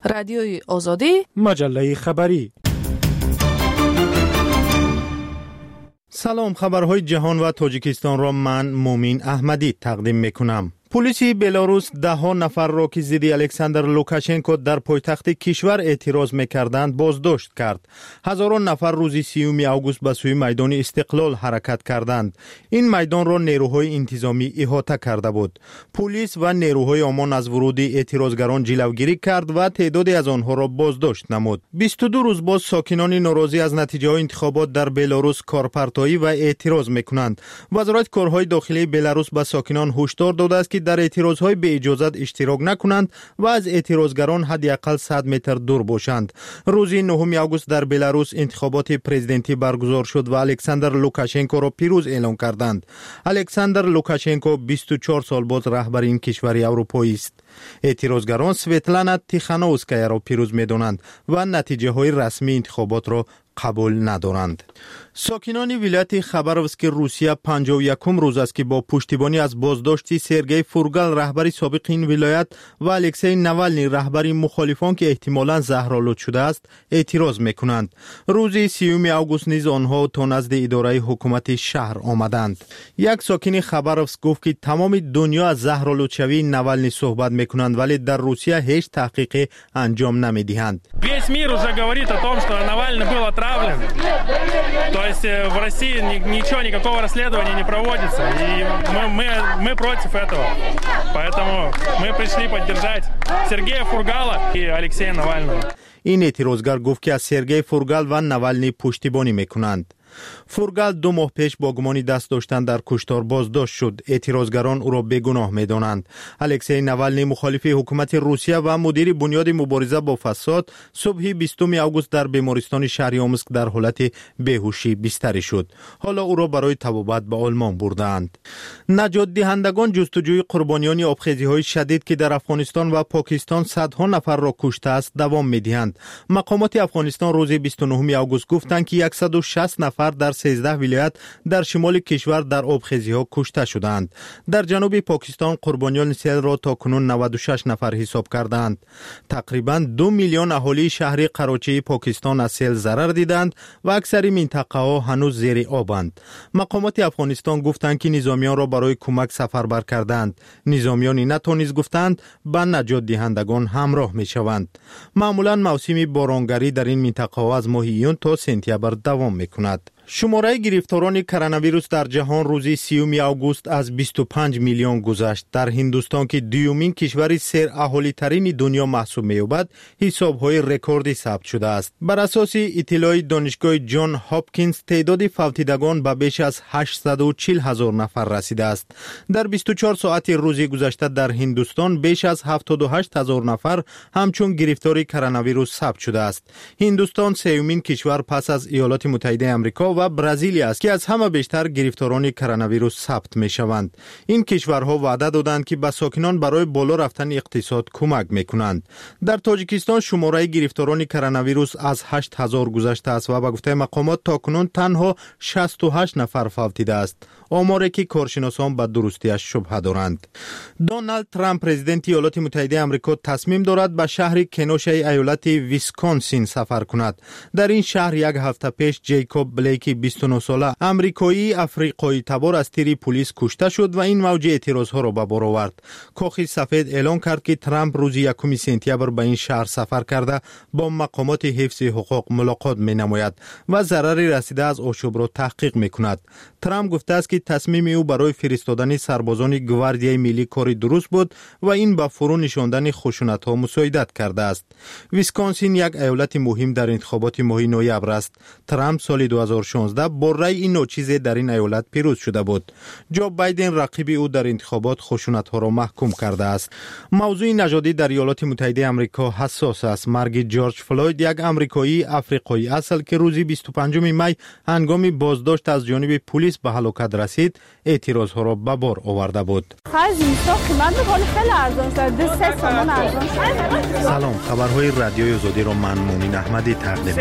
رادیوی آزادی، مجله خبری. سلام، خبرهای جهان و تاجیکستان را من مومین احمدی تقدیم میکنم. پلیس بلاروس 10 نفر را که ضد الکساندر لوکاشنکو در پایتخت کشور اعتراض میکردند بازداشت کرد. هزاران نفر روز 30 آگوست به سوی میدان استقلال حرکت کردند. این میدان را نیروهای انتظامی احاطه کرده بود. پلیس و نیروهای امان از ورود اعتراضگران جلوگیری کرد و تعدادی از آنها را بازداشت نمود. 22 روز باز ساکنان ناراضی از نتیجه های انتخابات در بلاروس کارپرتایی و اعتراض میکنند. وزارت کارهای داخلی بلاروس به ساکنان هشدار داده است که در اعتراضهای به اجازت اشتراک نکنند و از اعتراضگران حداقل 100 متر دور باشند. روز 9 آگوست در بلاروس انتخابات پرزیدنتی برگزار شد و الکساندر لوکاشنکو را پیروز اعلام کردند. الکساندر لوکاشنکو 24 سال بعد رهبر این کشور اروپایی است. اعتراضگران سویتلانا تیخانووسکایا را پیروز می‌دانند و نتیجه های رسمی انتخابات را قبول ندارند. ساکنان ولایت خبروفسک روسیه 51 روز است که با پشتیبانی از بازداشت سرگئی فورگال رهبر سابق این ولایت و الکسی نوالنی رهبر مخالفان که احتمالاً زهرآلود شده است اعتراض میکنند. روز 30 آگوست نیز آنها تا نزد اداره حکومت شهر آمدند. یک ساکن خبروفسک گفت که تمام دنیا از زهرآلودشوی نوالنی صحبت میکنند ولی در روسیه هیچ تحقیقی انجام نمیدهند. Весь мир уже говорит о том, что Навальный был отравлен. То есть в России ничего, никакого расследования не проводится. И мы против этого. Поэтому мы пришли поддержать Сергея Фургала и Алексея Навального. این اعتراضگر گفت که از سرگئی فورگال و نوالنی پشتیبانی میکنند. فورگال 2 ماه پیش با گمانی دست داشتن در کشتار بازداشت شد. اعتراضگران او را بیگناه می‌دانند. الکسی نوالنی مخالف حکومت روسیه و مدیر بنیاد مبارزه با فساد صبح 20 آگوست در بیمارستان شهر آموسک در حالت بیهوشی بستری شد. حالا او را برای طبابت به آلمان بردند. نجات دهندگان جستجوی قربانیان آبخیزی‌های شدید که در افغانستان و پاکستان صدها نفر را کشته است دوام می‌دهند. مقامات افغانستان روز 29 آگوست گفتند که 160 نفر در 13 ولایت در شمال کشور در آبخیزی‌ها کشته شدند. در جنوب پاکستان قربانیان سیل را تا کنون 96 نفر حساب کردند. تقریباً 2 میلیون اهالی شهر قراچی پاکستان از سیل ضرر دیدند و اکثر منطقه‌ها هنوز زیر آبند. مقامات افغانستان گفتند که نظامیان را برای کمک سفربر کردند. نظامیان نتونست گفتند به نجات دهندگان همراه می‌شوند. معمولاً موسم بارانگری در این منطقه‌ها از ماه ایون تا سپتامبر دوام می‌کند. شماره گرفتاران کرونا ویروس در جهان روز 30 آگوست از 25 میلیون گذشت. در هندوستان که دومین کشور سر اهالی ترین دنیا محسوب می‌یابد، حساب‌های رکوردی ثبت شده است. بر اساس اطلاع دانشگاه جان هاپکینز تعداد فوتیدگان به بیش از 840,000 نفر رسیده است. در 24 ساعت روز گذشته در هندوستان بیش از 78,000 نفر همچون گرفتار کرونا ویروس ثبت شده است. هندوستان سومین کشور پس از ایالات متحده آمریکا و برزیل است که از همه بیشتر گرفتاران کرونا ویروس ثبت می شوند. این کشورها وعده دادند که به ساکنان برای بالا رفتن اقتصاد کمک می کنند. در تاجیکستان شماره گرفتاران کرونا ویروس از 8,000 گذشته است و به گفته مقامات تاکنون تنها 68 نفر فوتیده است. آماری که کارشناسان به درستیش شبهه دارند. دونالد ترامپ پرزیدنت ایالات متحده آمریکا تصمیم دارد به شهر کنوشا ایالت ویسکانسین سفر کند. در این شهر یک هفته پیش جیکوب بلیک 29 ساله آمریکایی افریقایی تبار از تیر پلیس کشته شد و این موج اعتراضها را به بار آورد. کاخ سفید اعلام کرد که ترامپ روز 1 سپتامبر به این شهر سفر کرده با مقامات حفظ حقوق ملاقات می نماید و ضرری رسیده از آشوب را تحقیق می کند. ترامپ گفته است که تصمیم او برای فرستادن سربازان گواردیای ملی کاری درست بود و این به فرو نشاندن خشونت‌ها مساعدت کرده است. ویسکانسین یک ایالت مهم در انتخابات ماه نوامبر است. ترامپ سال 2016 با رأی ناچیز در این ایالت پیروز شده بود. جو بایدن رقیب او در انتخابات خشونت‌ها را محکوم کرده است. موضوع نژادی در ایالات متحده آمریکا حساس است. مرگ جورج فلوید یک آمریکایی افریقایی اصل که روز 25 می هنگام بازداشت از جانب پلیس به هلاکت رسید، اعتراضها را به بار آورده بود. سلام، خبرهای رادیوی آزادی را من مومین احمدی تقدیم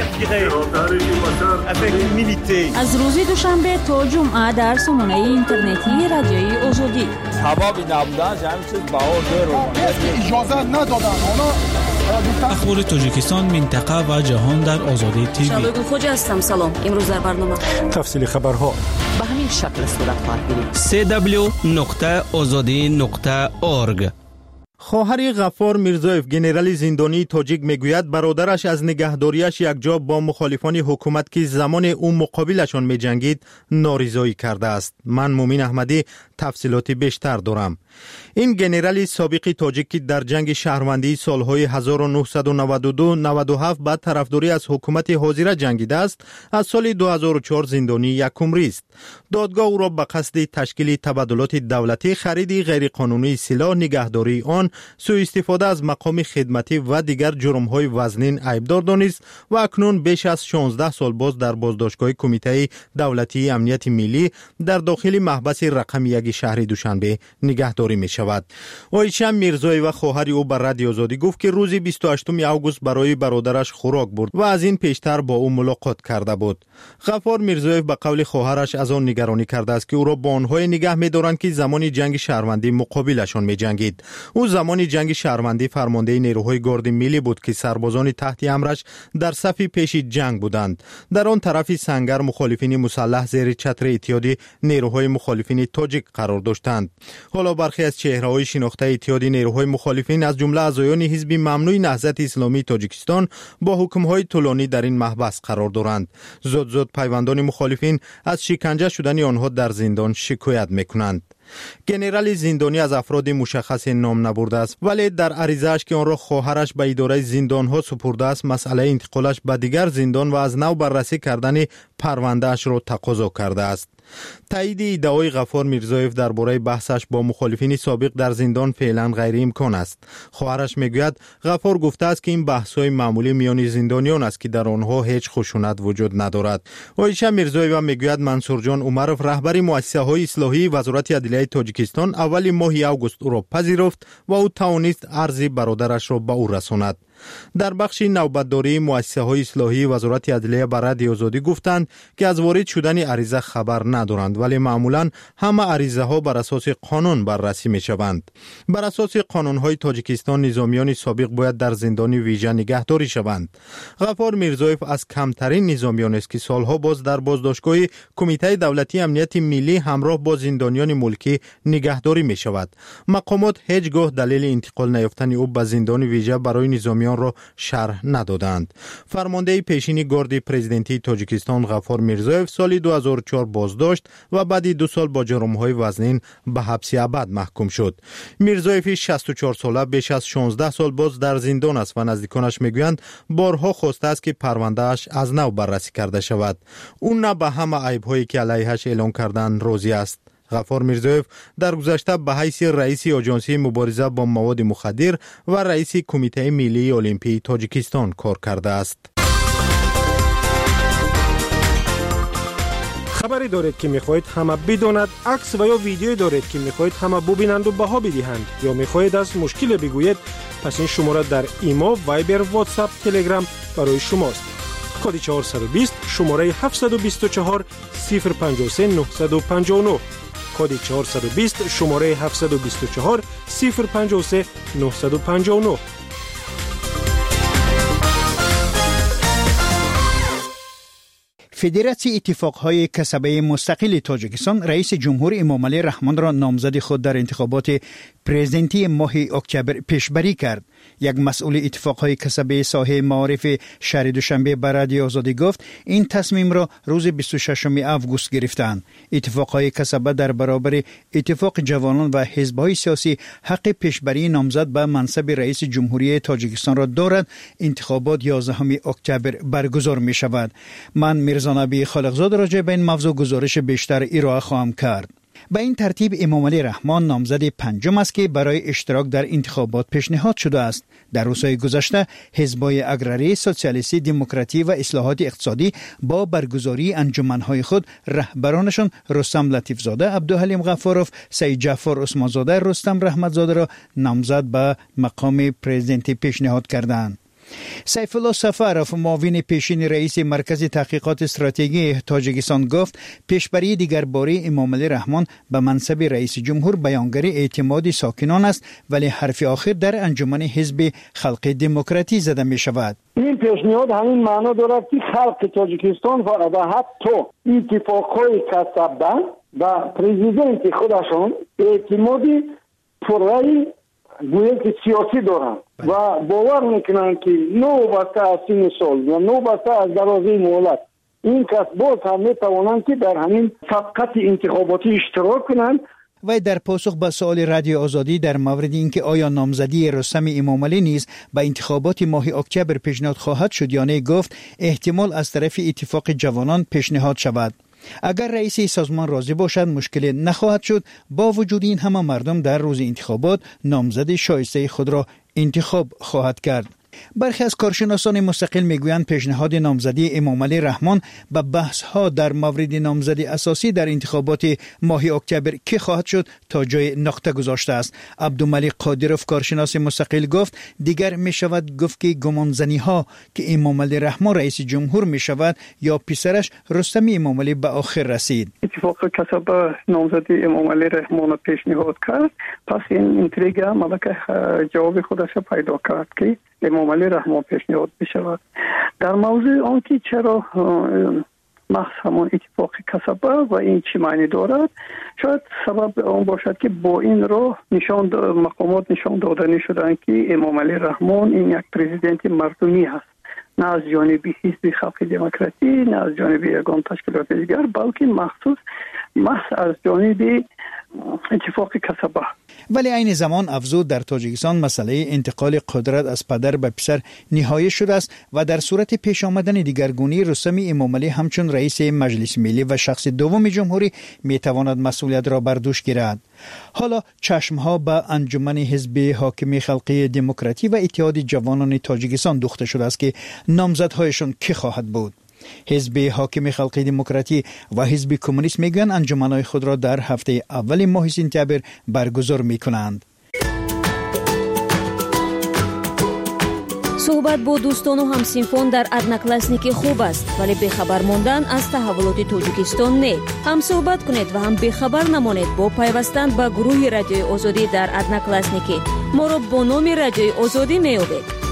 می‌کنم. از روز دوشنبه تا جمعه در سامانه اینترنتی رادیوی آزادی. هوا بی نبودن همین چیز باور داره. اجازه ندادن. اونا اخبار تاجیکستان، منطقه و جهان در آزادی تیوی. شادو خوجا هستم. سلام. امروز در برنامه تفصیل خبرها به همین شکل صورت خواهد گرفت. www.azadi.org. خواهر غفار میرزایف گنرال زندانی تاجیک میگوید برادرش از نگهداریش یک جا با مخالفان حکومت که زمان او مقابلشان میجنگید نارضایی کرده است. من مومین احمدی تفصیلات بیشتر دارم. این گنرال سابق تاجیک که در جنگ شهروندی سالهای 1992-97 بعد طرفداری از حکومت حاضره جنگیده است، از سال 2004 زندانی یکمری است. دادگاه او را به قصد تشکیل تبادلات دولتی، خرید غیرقانونی سلاح، نگهداری آن، سوء استفاده از مقام خدمتی و دیگر جرم‌های وزنین عیبدار دانست و اکنون بیش از 16 سال باز در بازداشتگاه کمیته دولتی امنیت ملی در داخل محبس رقم 1 شهر دوشنبه نگهداری می شود. عایشه میرزایی و خواهر او بر رادیو آزادی گفت که روز 28 آگوست برای برادرش خوراک برد و از این پیشتر با او ملاقات کرده بود. غفار میرزایف به قول خواهرش از آن نگرانی کرده است که او را با آنهای نگه می دارند که زمان جنگ شهروندی مقابلشان می جنگید. او زمان جنگ شهروندی فرمانده نیروهای گارد ملی بود که سربازان تحت امرش در صف پیش جنگ بودند. در آن طرف سنگر مخالفین مسلح زیر چتر اتحاد نیروهای مخالفین تاجیک قرار داشتند. حالا برخی از چهره‌های شناخته اتحاد نیروهای مخالفین از جمله اعضایان حزب ممنوع نهضت اسلامی تاجیکستان با حکم‌های طولانی در این محبس قرار دارند. زود پیوندان مخالفین از شکنجه شدن آنها در زندان شکایت می‌کنند. گنرال زندانی از افراد مشخص نام نبرده است، ولی در عریضه‌اش که آن را خواهرش به اداره زندان‌ها سپرده است، مسئله انتقالش به دیگر زندان و از نو بررسی کردن پرونده‌اش را تقاضا کرده است. تایید ادعای غفار میرزایف درباره بحثش با مخالفین سابق در زندان فعلا غیر امکان است. خواهرش میگوید غفار گفته است که این بحث‌های معمولی میان زندانیان است که در آنها هیچ خشونت وجود ندارد. عایشه میرزایف میگوید منصور جان عمرов رهبر مؤسسه‌های اصلاحی وزارت عدلیه تاجیکستان اول ماه آگوست او را پذیرفت و او توانست عرض برادرش را به او رساند. در بخش نوبتداری مؤسسه‌های اصلاحی وزارت عدلیه بر رادیو آزادی گفتند که از وارد شدن عریضه خبر ندارند، ولی معمولاً همه عریضه‌ها بر اساس قانون بررسی می‌شوند. بر اساس قانون‌های تاجیکستان نظامیان سابق باید در زندان ویژه نگهداری شوند. غفار میرزایف از کمترین نظامیان است که سالها باز در بازداشتگاه کمیته دولتی امنیت ملی همراه با زندانیان ملکی نگهداری می‌شود. مقامات هیچگاه دلیل انتقال نیافتن او به زندان ویژه برای نظامیان را شرح ندادند. فرمانده پیشین گارد پرزیدنتی تاجیکستان غفار میرزایف سال 2004 بازداشت و بعد 2 سال با جرم‌های وزنین به حبس ابد محکوم شد. میرزایف 64 ساله بیش از 16 سال باز در زندان است و نزدیکانش میگویند بارها خواسته است که پرونده‌اش از نو بررسی کرده شود. او نه به همه عیب‌هایی که علیهش اعلام کردند راضی است. غفار میرزایف در گذشته به حیث رئیس آژانسی مبارزه با مواد مخدر و رئیس کمیته ملی المپی تاجیکستان کار کرده است. خبری دارید که میخواهید همه بداند، عکس و یا ویدیویی دارید که میخواهید همه ببینند و بها بدهند، یا میخواهید از مشکل بگویید، پس این شماره در ایما، وایبر، واتساپ، تلگرام برای شماست. کد 420 شماره 724 053 959. کد 420 شماره 724 053 959. فدراسیون اتفاقهای کسبه مستقل تاجیکستان رئیس جمهور امامعلی رحمان را نامزد خود در انتخابات پرزیدنتی ماه اکتبر پیشبری کرد. یک مسئول اتفاقهای کسبه ساحه معارف شهر دوشنبه بر رادیو آزادی گفت این تصمیم را روز 26 آگوست گرفتند. اتفاقهای کسبه در برابر اتفاق جوانان و حزب‌های سیاسی حق پیشبری نامزد به منصب رئیس جمهوری تاجیکستان را دارد. انتخابات 11 اکتبر برگزار می شود. من میرزا نبی خالقزاد راجع به این موضوع گزارش بیشتر ارائه خواهم کرد. به این ترتیب امامعلی رحمان نامزد پنجم است که برای اشتراک در انتخابات پیشنهاد شده است. در روزهای گذشته حزب‌های اگراری، سوسیالیستی، دموکراتی و اصلاحات اقتصادی با برگزاری انجمن‌های خود رهبرانشان رستم لطیفزاده، عبدالحلیم غفاروف، سید جعفر عثمانزاده، رستم رحمتزاده را نامزد به مقام پرزیدنتی پیشنهاد کردند. سیف الله سفرов معاون پیشین رئیس مرکز تحقیقات استراتژی تاجیکستان گفت پیشبری دیگرباره امامعلی رحمان به منصب رئیس جمهور بیانگر اعتماد ساکنان است، ولی حرف آخر در انجمن حزب خلق دموکراتی زده می شود. این پیشنهاد همین معنا دارد که خلق تاجیکستان و حتی اتفاقهای کسبه و پرزیدنت خودشان اعتمادی پررای گویه سیاسی دارند و باور میکنند که نوبسته از سین سال و نوبسته از درازه مهلت این کس باز هم میتوانند که در همین سبقت انتخاباتی اشتراک کنند. و در پاسخ به سوال رادیو آزادی در مورد اینکه آیا نامزدی رستم امامعلی نیز به انتخابات ماه اکتبر پیشنهاد خواهد شد یا نه، گفت احتمال از طرف اتفاق جوانان پیشنهاد شود. اگر رئیس سازمان راضی باشد مشکل نخواهد شد. با وجود این همه مردم در روز انتخابات نامزد شایسته خود را انتخاب خواهد کرد. برخی از کارشناسان مستقل میگویند پیشنهاد نامزدی امامعلی رحمان به بحث ها در مورد نامزدی اساسی در انتخابات ماه اکتبر که خواهد شد تا جای نقطه گذاشته است. عبدالملک قادروف کارشناس مستقل گفت دیگر می شود گفت که گمانزنی ها که امامعلی رحمان رئیس جمهور می شود یا پسرش رستم امامعلی به آخر رسید. اتفاق کسب نامزدی امامعلی رحمان پیشنهاد کرد، پس این انتریگا ملک جواب خودش پیدا کرد که امامعلی رحمان پیشنهاد بشود. در موضوع آنکه چرا محض همان اتفاق کسبه و این چی معنی دارد، شاید سبب آن باشد که با این راه مقامات نشان دادنی شدند که امامعلی رحمان این یک پرزیدنت مردمی هست، نه از جانب حزب خلق دموکراتی، نه از جانب یگان تشکیلات دیگر، بلکه محض از جانب اتفاق کسبه. ولی این زمان افزود در تاجیکستان مسئله انتقال قدرت از پدر به پسر نهایی شده است و در صورت پیش آمدن دیگرگونی رستم امامعلی همچون رئیس مجلس ملی و شخص دوم جمهوری میتواند مسئولیت را بر دوش گیرد. حالا چشمها به انجمن حزب حاکم خلقی دموکراتی و اتحاد جوانان تاجیکستان دوخته شده است که نامزدهایشان کی خواهد بود. حزب حاکم خلقی دموکراتی و حزب کمونیست میگن انجمنهای خود را در هفته اول ماه سپتامبر برگزار میکنند. صحبت با دوستان و همسینفان در ادناکلاسنیک خوب است، ولی بخبر ماندن از تحولات تاجیکستان نه. هم صحبت کنید و هم بخبر نمانید با پیوستن به گروه رادیوی آزادی در ادناکلاسنیک. ما را با نام رادیوی آزادی میابید.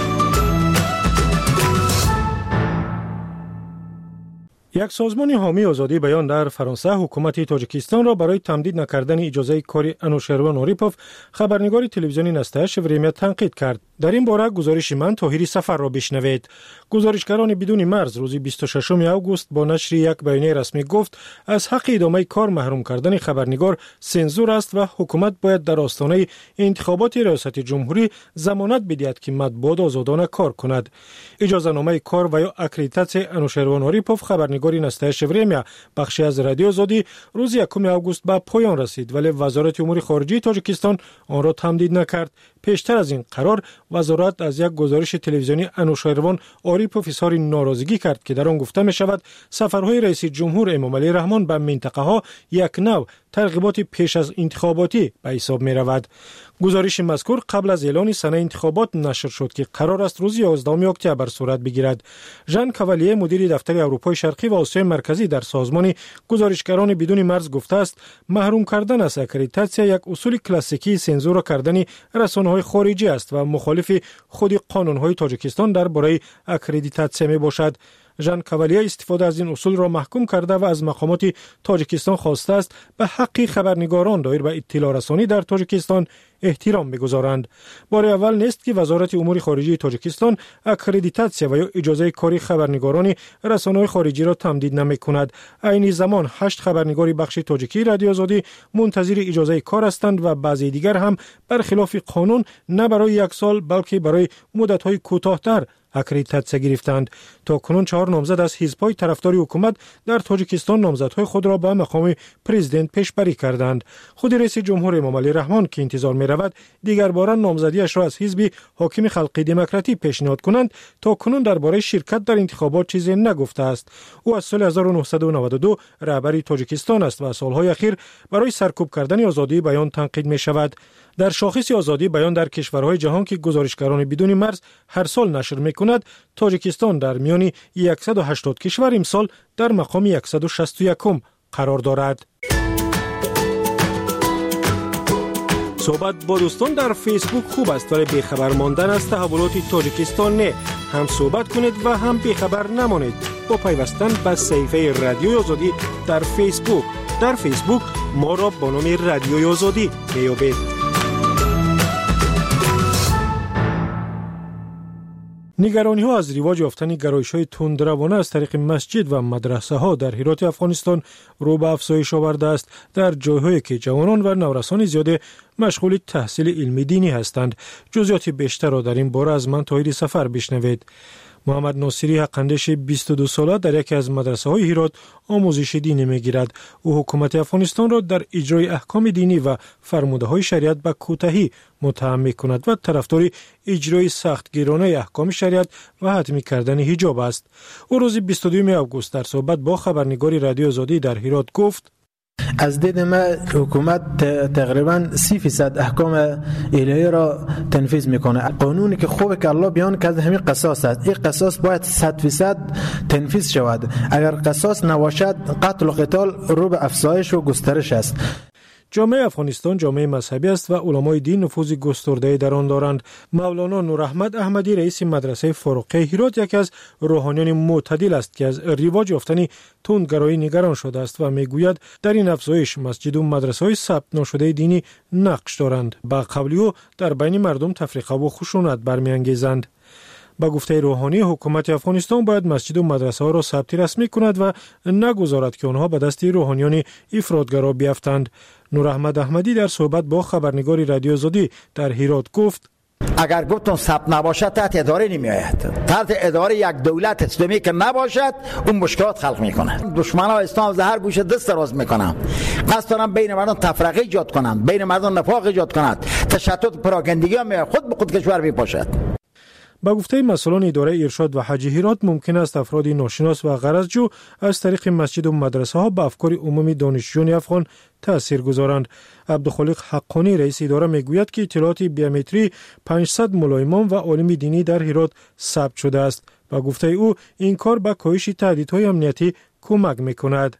یک سازمان حامی آزادی بیان در فرانسه حکومت تاجیکستان را برای تمدید نکردن اجازه کار انوشروان اوریپوف خبرنگار تلویزیونی نستایش وریمیا تنقید کرد. در این باره گزارش من طاهری سفر را بشنوید. گزارشگران بدون مرز روز 26 اوگوست با نشر یک بیانیه رسمی گفت از حق ادامه کار محروم کردن خبرنگار سنزور است و حکومت باید در آستانه انتخابات ریاست جمهوری ضمانت بدهد که مطبوعات آزادانه کار کند. اجازهنامه کار و یا اکریدیتاسیون انوشروان اوریپوف خبرنگار نستایش وریمیا بخشی از رادیو آزادی روز 1 اوگوست به پایان رسید، ولی وزارت امور خارجه تاجیکستان آن را تمدید نکرد. پیشتر از این قرار وزارت از یک گزارش تلویزیونی انوشروان اوریپوف اظهار ناراضگی کرد که در آن گفته می شود سفرهای رئیس جمهور امامعلی رحمان به منطقه ها یک نوع ترغیبات پیش از انتخاباتی به حساب می رود. گزارش مذکور قبل از اعلان سنه انتخابات نشر شد که قرار است روز 11 اکتبر صورت بگیرد. ژان کاوالیه مدیر دفتر اروپای شرقی و آسیای مرکزی در سازمان گزارشگران بدون مرز گفته است محروم کردن از اکریدیتاسیون یک اصول کلاسیکی سانسور کردن رسانه‌های خارجی است و مخالف خود قانون‌های تاجیکستان درباره اکریدیتاسیون میباشد. ژان کاوالیه استفاده از این اصول را محکوم کرده و از مقامات تاجیکستان خواسته است به حق خبرنگاران دایر به اطلاع رسانی در تاجیکستان احترام بگذارند. بار اول نیست که وزارت امور خارجه تاجیکستان اکریدیتاسیون و یا اجازه کاری خبرنگاران رسانه‌های خارجی را تمدید نمی‌کند. عین زمان 8 خبرنگار بخش تاجیکی رادیو آزادی منتظر اجازه کار هستند و بعضی دیگر هم برخلاف قانون نه برای 1 سال بلکه برای مدت‌های کوتاه‌تر اکریدیتاسیون گرفتند. تا کنون 4 نامزد از حزب‌های طرفدار حکومت در تاجیکستان نامزدهای خود را به مقام پرزیدنت پیشبری کردند. خود رئیس جمهور امامعلی رحمان که انتظار می‌رود دیگر بار نامزدیش را از حزب حاکم خلقی دموکراتی پیشنهاد کنند، تا کنون درباره شرکت در انتخابات چیزی نگفته است. او از سال 1992 رهبر تاجیکستان است و سالهای اخیر برای سرکوب کردن آزادی بیان تنقید می‌شود. در شاخص آزادی بیان در کشورهای جهان که گزارشگران بدون مرز هر سال نشر می‌کند، تاجیکستان در میان 180 کشور امسال در مقام 161 قرار دارد. صحبت با دوستان در فیسبوک خوب است ولی بیخبر ماندن از تحولات تاجیکستان نه. هم صحبت کنید و هم بیخبر نمانید با پیوستن به صفحه رادیوی آزادی در فیسبوک. در فیسبوک ما را با نام رادیوی آزادی میابید. نگرانی ها از رواج یافتن گرایش های تندروانه از طریق مسجد و مدرسه ها در هرات افغانستان رو به افزایش آورده است در جایهایی که جوانان و نورسان زیاده مشغول تحصیل علمی دینی هستند. جزئیات بیشتر را در این باره از من طاهر سفر بشنوید. محمد ناصری حقاندیش 22 ساله در یکی از مدرسه های هرات آموزش دینی میگیرد. او حکومت افغانستان را در اجرای احکام دینی و فرموده های شریعت به کوتاهی متهم میکند و طرفدار اجرای سختگیرانه احکام شریعت و حتمی کردن حجاب است. او روز 22 آگوست در صحبت با خبرنگار رادیو آزادی در هرات گفت: از دید ما حکومت تقریبا 30% احکام الهی را تنفیذ میکنه. قانونی که خوبه که الله بیان کرده همین قصاص است. این قصاص باید 100% تنفیذ شود. اگر قصاص نباشد قتل و قتال رو به افزایش و گسترش است. جامعه افغانستان جامعه مذهبی است و علمای دین نفوذ گسترده در آن دارند. مولانا نوراحمد احمدی رئیس مدرسه فاروقه هرات یکی از روحانیان معتدل است که از رواج یافتن تندگرایی نگران شده است و میگوید در این افزایش مسجد و مدرسه های ثبت نشده دینی نقش دارند. با قبلی او در بین مردم تفریقه و خشونت برمیانگیزند. با گفته روحانی حکومت افغانستان باید مسجد و مدرسه ها را ثبت رسمی کند و نگذارد که آنها به دست روحانیان افراطگرا بیفتند. نوراحمد احمدی در صحبت با خبرنگار رادیو آزادی در هرات گفت: اگر گفتون ثبت نباشد تحت اداره نمی آید. تحت اداره یک دولت اسلامی که نباشد اون مشکلات خلق میکنه. دشمنان اسلام از هر گوشه دست دراز میکنن. قصد دارن بین مردم تفرقه ایجاد کنند، بین مردم نفاق ایجاد کنند، تشتت پراکندگی هم خود به خود کشور میپاشد. با گفته مسئولان اداره ارشاد و حج هرات ممکن است افراد ناشناس و غرضجو از طریق مسجد و مدرسه ها به افکار عمومی دانشجویان افغان تأثیر گذارند. عبدالخالق حقانی رئیس اداره میگوید که اطلاعات بیومتری 500 ملا امام و عالم دینی در هرات ثبت شده است. با گفته او این کار به کاهش تهدیدهای امنیتی کمک میکند.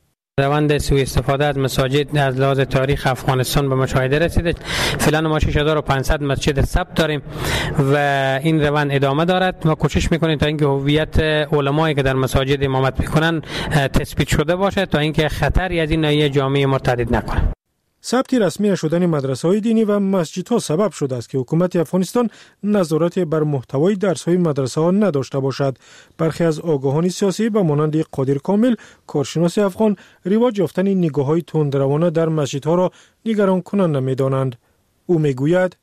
روند سوء استفاده از مساجد از لحاظ تاریخ افغانستان به مشاهده رسیده. فعلا ما 6500 مسجد ثبت داریم و این روند ادامه دارد. ما کوشش میکنیم تا اینکه هویت علمایی که در مساجد امامت میکنن تثبیت شده باشه تا اینکه خطری از این نوعی جامعه مرتد نکنه. ثبت رسمی شدن مدرسه‌های دینی و مسجدها سبب شده است که حکومت افغانستان نظارت بر محتوای درس‌های مدرسه‌ها نداشته باشد. برخی از آگاهان سیاسی به مانند قادر کامل، کارشناس افغان، رواج یافتن نگاه‌های تندروانه در مسجدها را نگران کننده می‌دانند. او میگوید: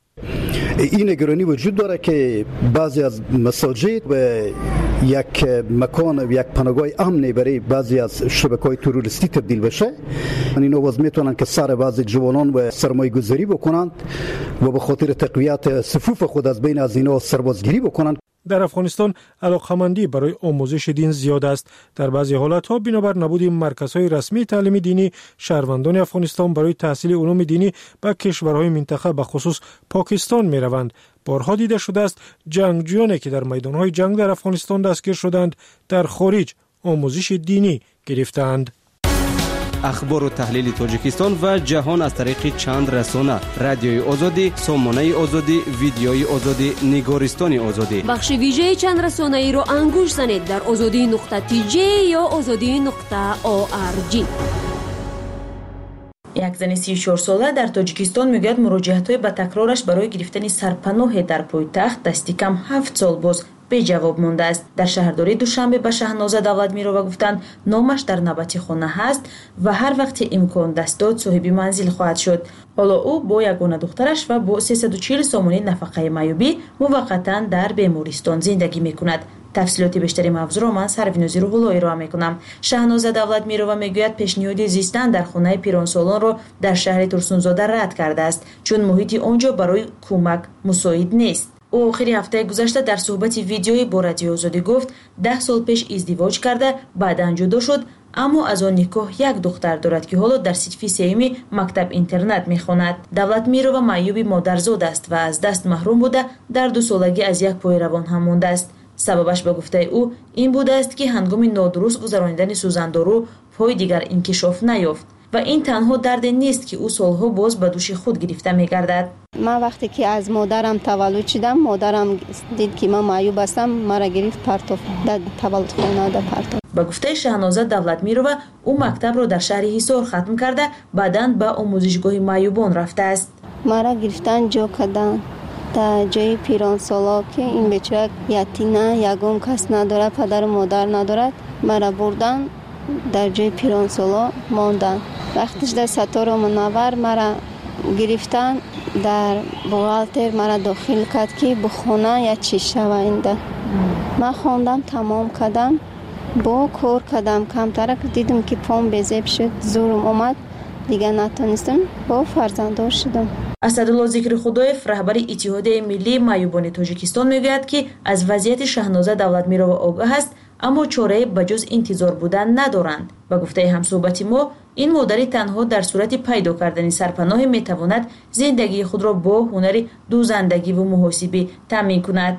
این نگرانی وجود داره که بعضی از مساجد و یک مکان و یک پناهگاه امنی برای بعضی از شبکه‌های تروریستی تبدیل بشه. اینا باز میتونن که سر بعضی جوانان و سرمایه گذاری بکنند و به خاطر تقویت صفوف خود از بین از اینا سربازگیری بکنند. در افغانستان علاقه‌مندی برای آموزش دین زیاد است. در بعضی حالت‌ها بنابر نبود مرکزهای رسمی تعلیم دینی، شهروندان افغانستان برای تحصیل علوم دینی به کشورهای منطقه به خصوص پاکستان می‌روند. بارها دیده شده است جنگجویانی که در میدان‌های جنگ در افغانستان دستگیر شدند در خارج آموزش دینی گرفتند. اخبار و تحلیل تاجیکستان و جهان از طریق چند رسانه: رادیوی آزادی، سامانه آزادی، ویدیوی آزادی، نگارستان آزادی. بخش ویژه چند رسانه ای رو انگوش زنید در azadi.tj یا azadi.org. یک زن 34 ساله در تاجیکستان میگوید مراجعت‌های با تکرارش برای گرفتن سرپناه در پایتخت دستی کم 7 سال باز به جواب مانده است. در شهرداری دوشنبه به شهناز دولتمیرو گفتند نامش در نوبتی خانه هست و هر وقت امکان دست داد صاحب منزل خواهد شد. حالا او با یگانه دخترش و با 340 سامانه نفقه معیوبی موقتا در بیمارستان زندگی میکند. تفصیلات بیشتری موضوع را من سروینوزی روح‌الله ارائه میکنم. شهناز دولتمیرو میگوید پیشنهاد زیستن در خانه پیرانسالان را در شهر ترسونزاده رد کرده است چون محیط آنجا برای کمک مساعد نیست. او آخر هفته گذشته در صحبت ویدیویی با رادیو آزادی گفت 10 سال پیش ازدواج کرده، بعداً جدا شد، اما از آن نکاح یک دختر دارد که حالا در صف سوم مکتب اینترنت میخواند. دولتمیرو معیوبی مادرزاد است و از دست محروم بوده در 2 سالگی از یک پای روان هم مانده است. سببش به گفته او این بوده است که هنگام نادرست گذرانیدن سوزندارو پای دیگر انکشاف نیافت و این تنها درد نیست که او سالها باز به دوش خود گرفته می‌گردد. من وقتی که از مادرم تولد شدم، مادرم دید که من معیوب هستم، مرا گرفت پرتو در تولد خانه در پرتو. به گفته شهنازه دولتمیرو او مکتب را در شهر حصار ختم کرده بعداً به آموزشگاه معیوبان رفته است. مرا گرفتن جا کردن در جای پیران سالا که این بچه یتیمه، یگان کس نداره، پدر و مادر ندارد، مرا بردن در جای پیران سالا ماندن. وقتش در ستاره منور مرا گرفتن در بوغالتر مرا داخل کرد که بخونه یا چی شوینده. من خواندم تمام کردم، با کار کردم، کمتره که دیدم که پام بزیب شد، زورم اومد، دیگه نتونستم، با فرزنددار شدم. اسدالله ذکر خدایف رهبر اتحادیه ملی معیوبان تاجیکستان میگوید که از وضعیت شهنازه دولتمیرو آگاه است اما چاره بجز انتظار بودن ندارند. با گفته همصحبت ما این مادری تنها در صورت پیدا کردن سرپناه میتواند زندگی خود را با هنر دوزندگی و محاسبه تامین کند.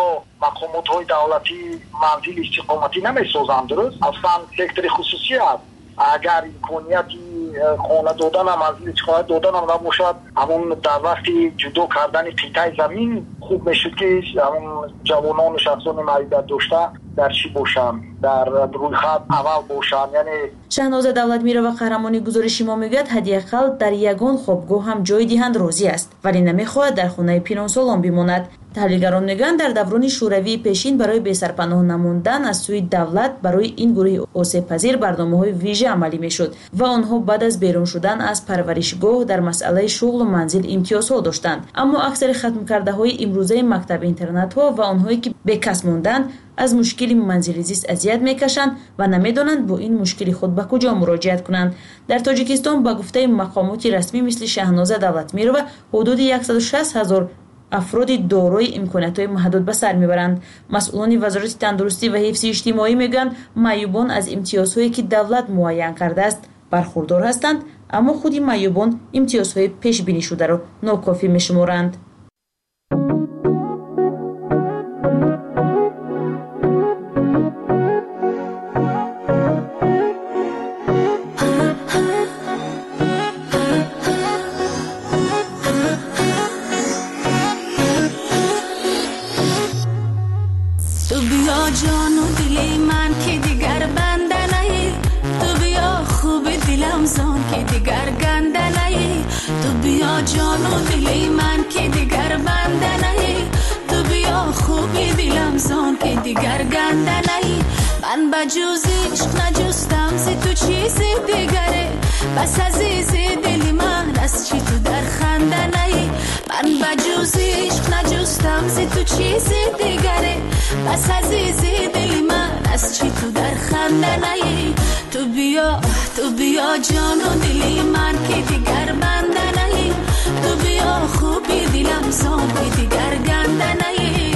مقامات دولتی منزل استقامتی نمیسازند، درست؟ اصلا سکتور خصوصی است. اگر امکانیتی خانه دادن منزل چقدر دادن هم نباشد، همون در وقت جدا کردن قطعه زمین خوب میشد که همون جوانان و شخصان معیوبیت داشته در چی باشن، در روی خط اول باشن. یعنی شهنازه دولتمیرو و قهرمانی گزارشی ما میگوید حداقل در یگان خوابگاه هم جای دهند راضی است ولی نمیخواهد در خانه پیران سالان بماند. تحلیلگران میگویند در دوران شوروی پیشین برای بی‌سرپناه نماندن از سوی دولت برای این گروه آسیب پذیر برنامه‌های ویژه عملی میشد و آنها بعد از بیرون شدن از پرورشگاه در مسئله شغل و منزل امتیازها داشتند. اما اکثر ختم کرده های امروزه مکتب اینترنت ها و آنهایی که بیکس ماندند از مشکل منزل زیست اذیت میکشند و نمیدانند با این مشکل خود به کجا مراجعت کنند. در تاجیکستان با گفته مقامات رسمی مثل شهنازه دولتمیرو حدود 160,000 افراد دارای امکانات‌های محدود به سر میبرند. مسئولان وزارت تندرستی و حفظ اجتماعی میگویند معیوبان از امتیازهایی که دولت معین کرده است برخوردار هستند اما خود معیوبان امتیازهای پیش بینی شده را ناکافی میشمارند. جان و دل من که دیگر بنده نهی، تو بیا خوب دلم زان که دیگر گنده نهی، تو بیا جان و دل من که دیگر بنده نهی، تو بیا خوب دلم زان که دیگر گنده نهی. من بجز عشق نجستم زی تو چیز دیگره، بس عزیز دل من از چی تو در خنده نهی. من بجز عشق نجستم زی تو چیز دیگره، بس عزیز دل من از چی تو در خنده نهی. تو بیا جان و دل من که دیگر بنده نهی، تو بیا خوبی دلم زان که دیگر گنده نهی.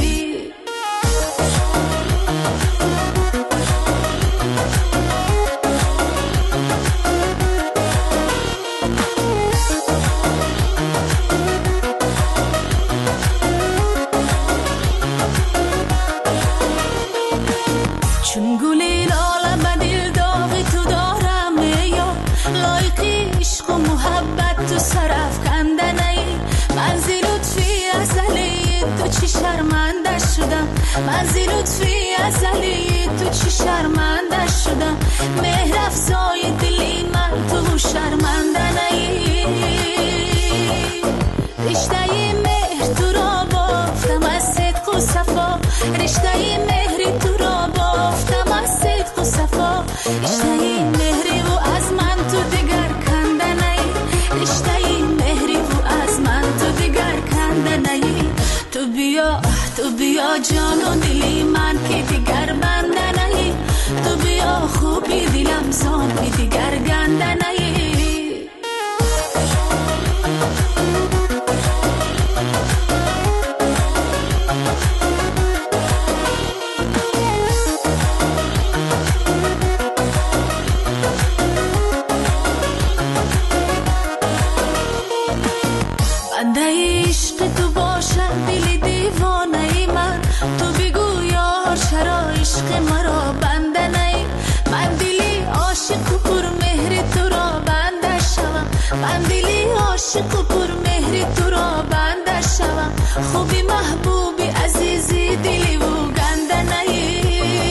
چون گلی لاله به دل داغی تو دارم یا لایقی عشق و محبت تو سرف کنده نی. من زی لطفی ازلی تو چی شرمنده شدم، من زی لطفی ازلی تو چی شرمنده شدم. مهر افزای دلی من تو شرمنده نی. رشته مهر تو را بافتم از صدق و صفا، رشته مهر تو را بافتم از صدق و صفا. رشته مهری و از من تو دیگر کنده نی، رشته مهری و از من تو دیگر کنده نی. تو بیا جان و دلی من که دیگر بنده نی، تو بیا خوبی دلم زان که دیگر گنده نی. من دلی عاشق و پر مهری تو را بنده شوم خوبی محبوبی عزیزی دلی و گنده نهی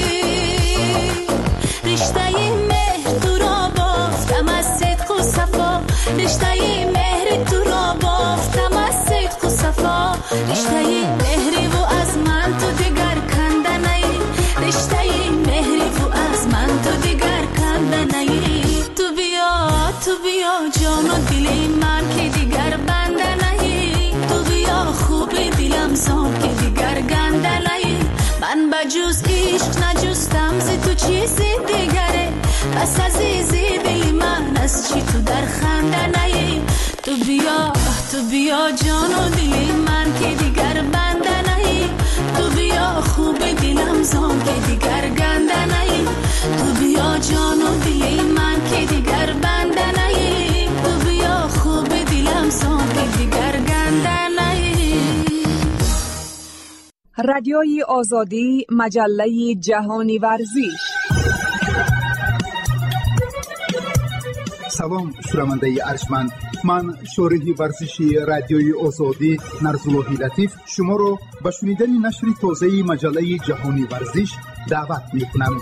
رشته مهر تو را بافتم از صدق و صفا رشته مهر تو را بافتم از صدق و صفا رشته مهری و از من تو دیگر کنده نهی رشته مهری و از من تو دیگر کنده نهی تو بیا جان و دلی من که دیگر بنده نهی تو بیا خوب دلم زان که دیگر گنده نهی من بجز عشق نجستم ز تو چیزی دیگره بس عزیزی دلی من از چی تو در خنده نهی تو بیا جان و دلی من که دیگر بنده نهی تو بیا خوب دلم زان که دیگر گنده نهی تو بیا جان و دلی من که دیگر بنده نهی تو بیا خوب دلم زان که دیگر گنده نهی. رادیوی آزادی، مجله جهانی ورزش. سلام شنونده ارجمند، من شورح ورزشی رادیوی آزادی نرزاللهی لطیف شما رو به شنیدن نشر تازه مجله جهانی ورزش دعوت می‌کنم.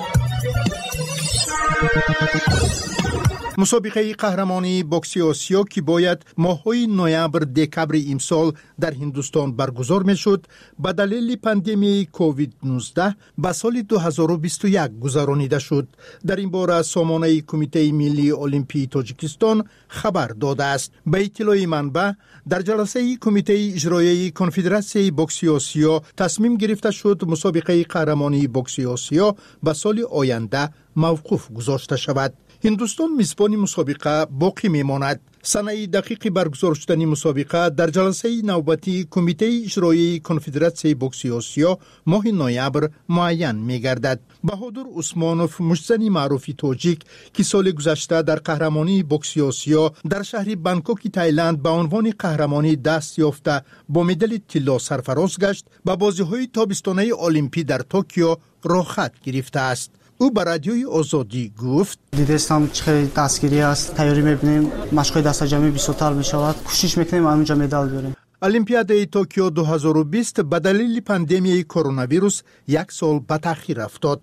مسابقه قهرمانی بوکس آسیا که باید ماه‌های نوامبر دکبر امسال در هندوستان برگزار می‌شد به دلیل پاندمی کووید 19 به سال 2021 گذرانیده شد. در این باره سامانه کمیته ملی المپی تاجیکستان خبر داده است. به اطلاع منبع در جلسه کمیته اجرایی کنفدراسیون بوکس آسیا تصمیم گرفته شد مسابقه قهرمانی بوکس آسیا به سال آینده موقوف گذاشته شود. هندوستان میزبان مسابقه باقی میماند. سنه دقیق برگزار شدن مسابقه در جلسه نوبتی کمیته اجرایی کنفدراسیون بوکس آسیا ماه نوامبر معین میگردد. بهادر عثمانوف مجزن معروف تاجیک که سال گذشته در قهرمانی بوکس آسیا در شهر بانکوک تایلند به عنوان قهرمانی دست یافته با مدال طلا سرفراز گشت، به بازی‌های تابستانه المپی در توکیو راه خط گرفته است. او به رادیوی آزادی گفت دیدستان خیلی دستگیری است، تیاری می‌بینیم، مشق‌های دست جمعی بیشتر می‌شود، کوشش می‌کنیم همونجا مدال بیاریم. المپیاد توکیو 2020 به دلیل پاندمی کرونا ویروس یک سال به تأخیر افتاد.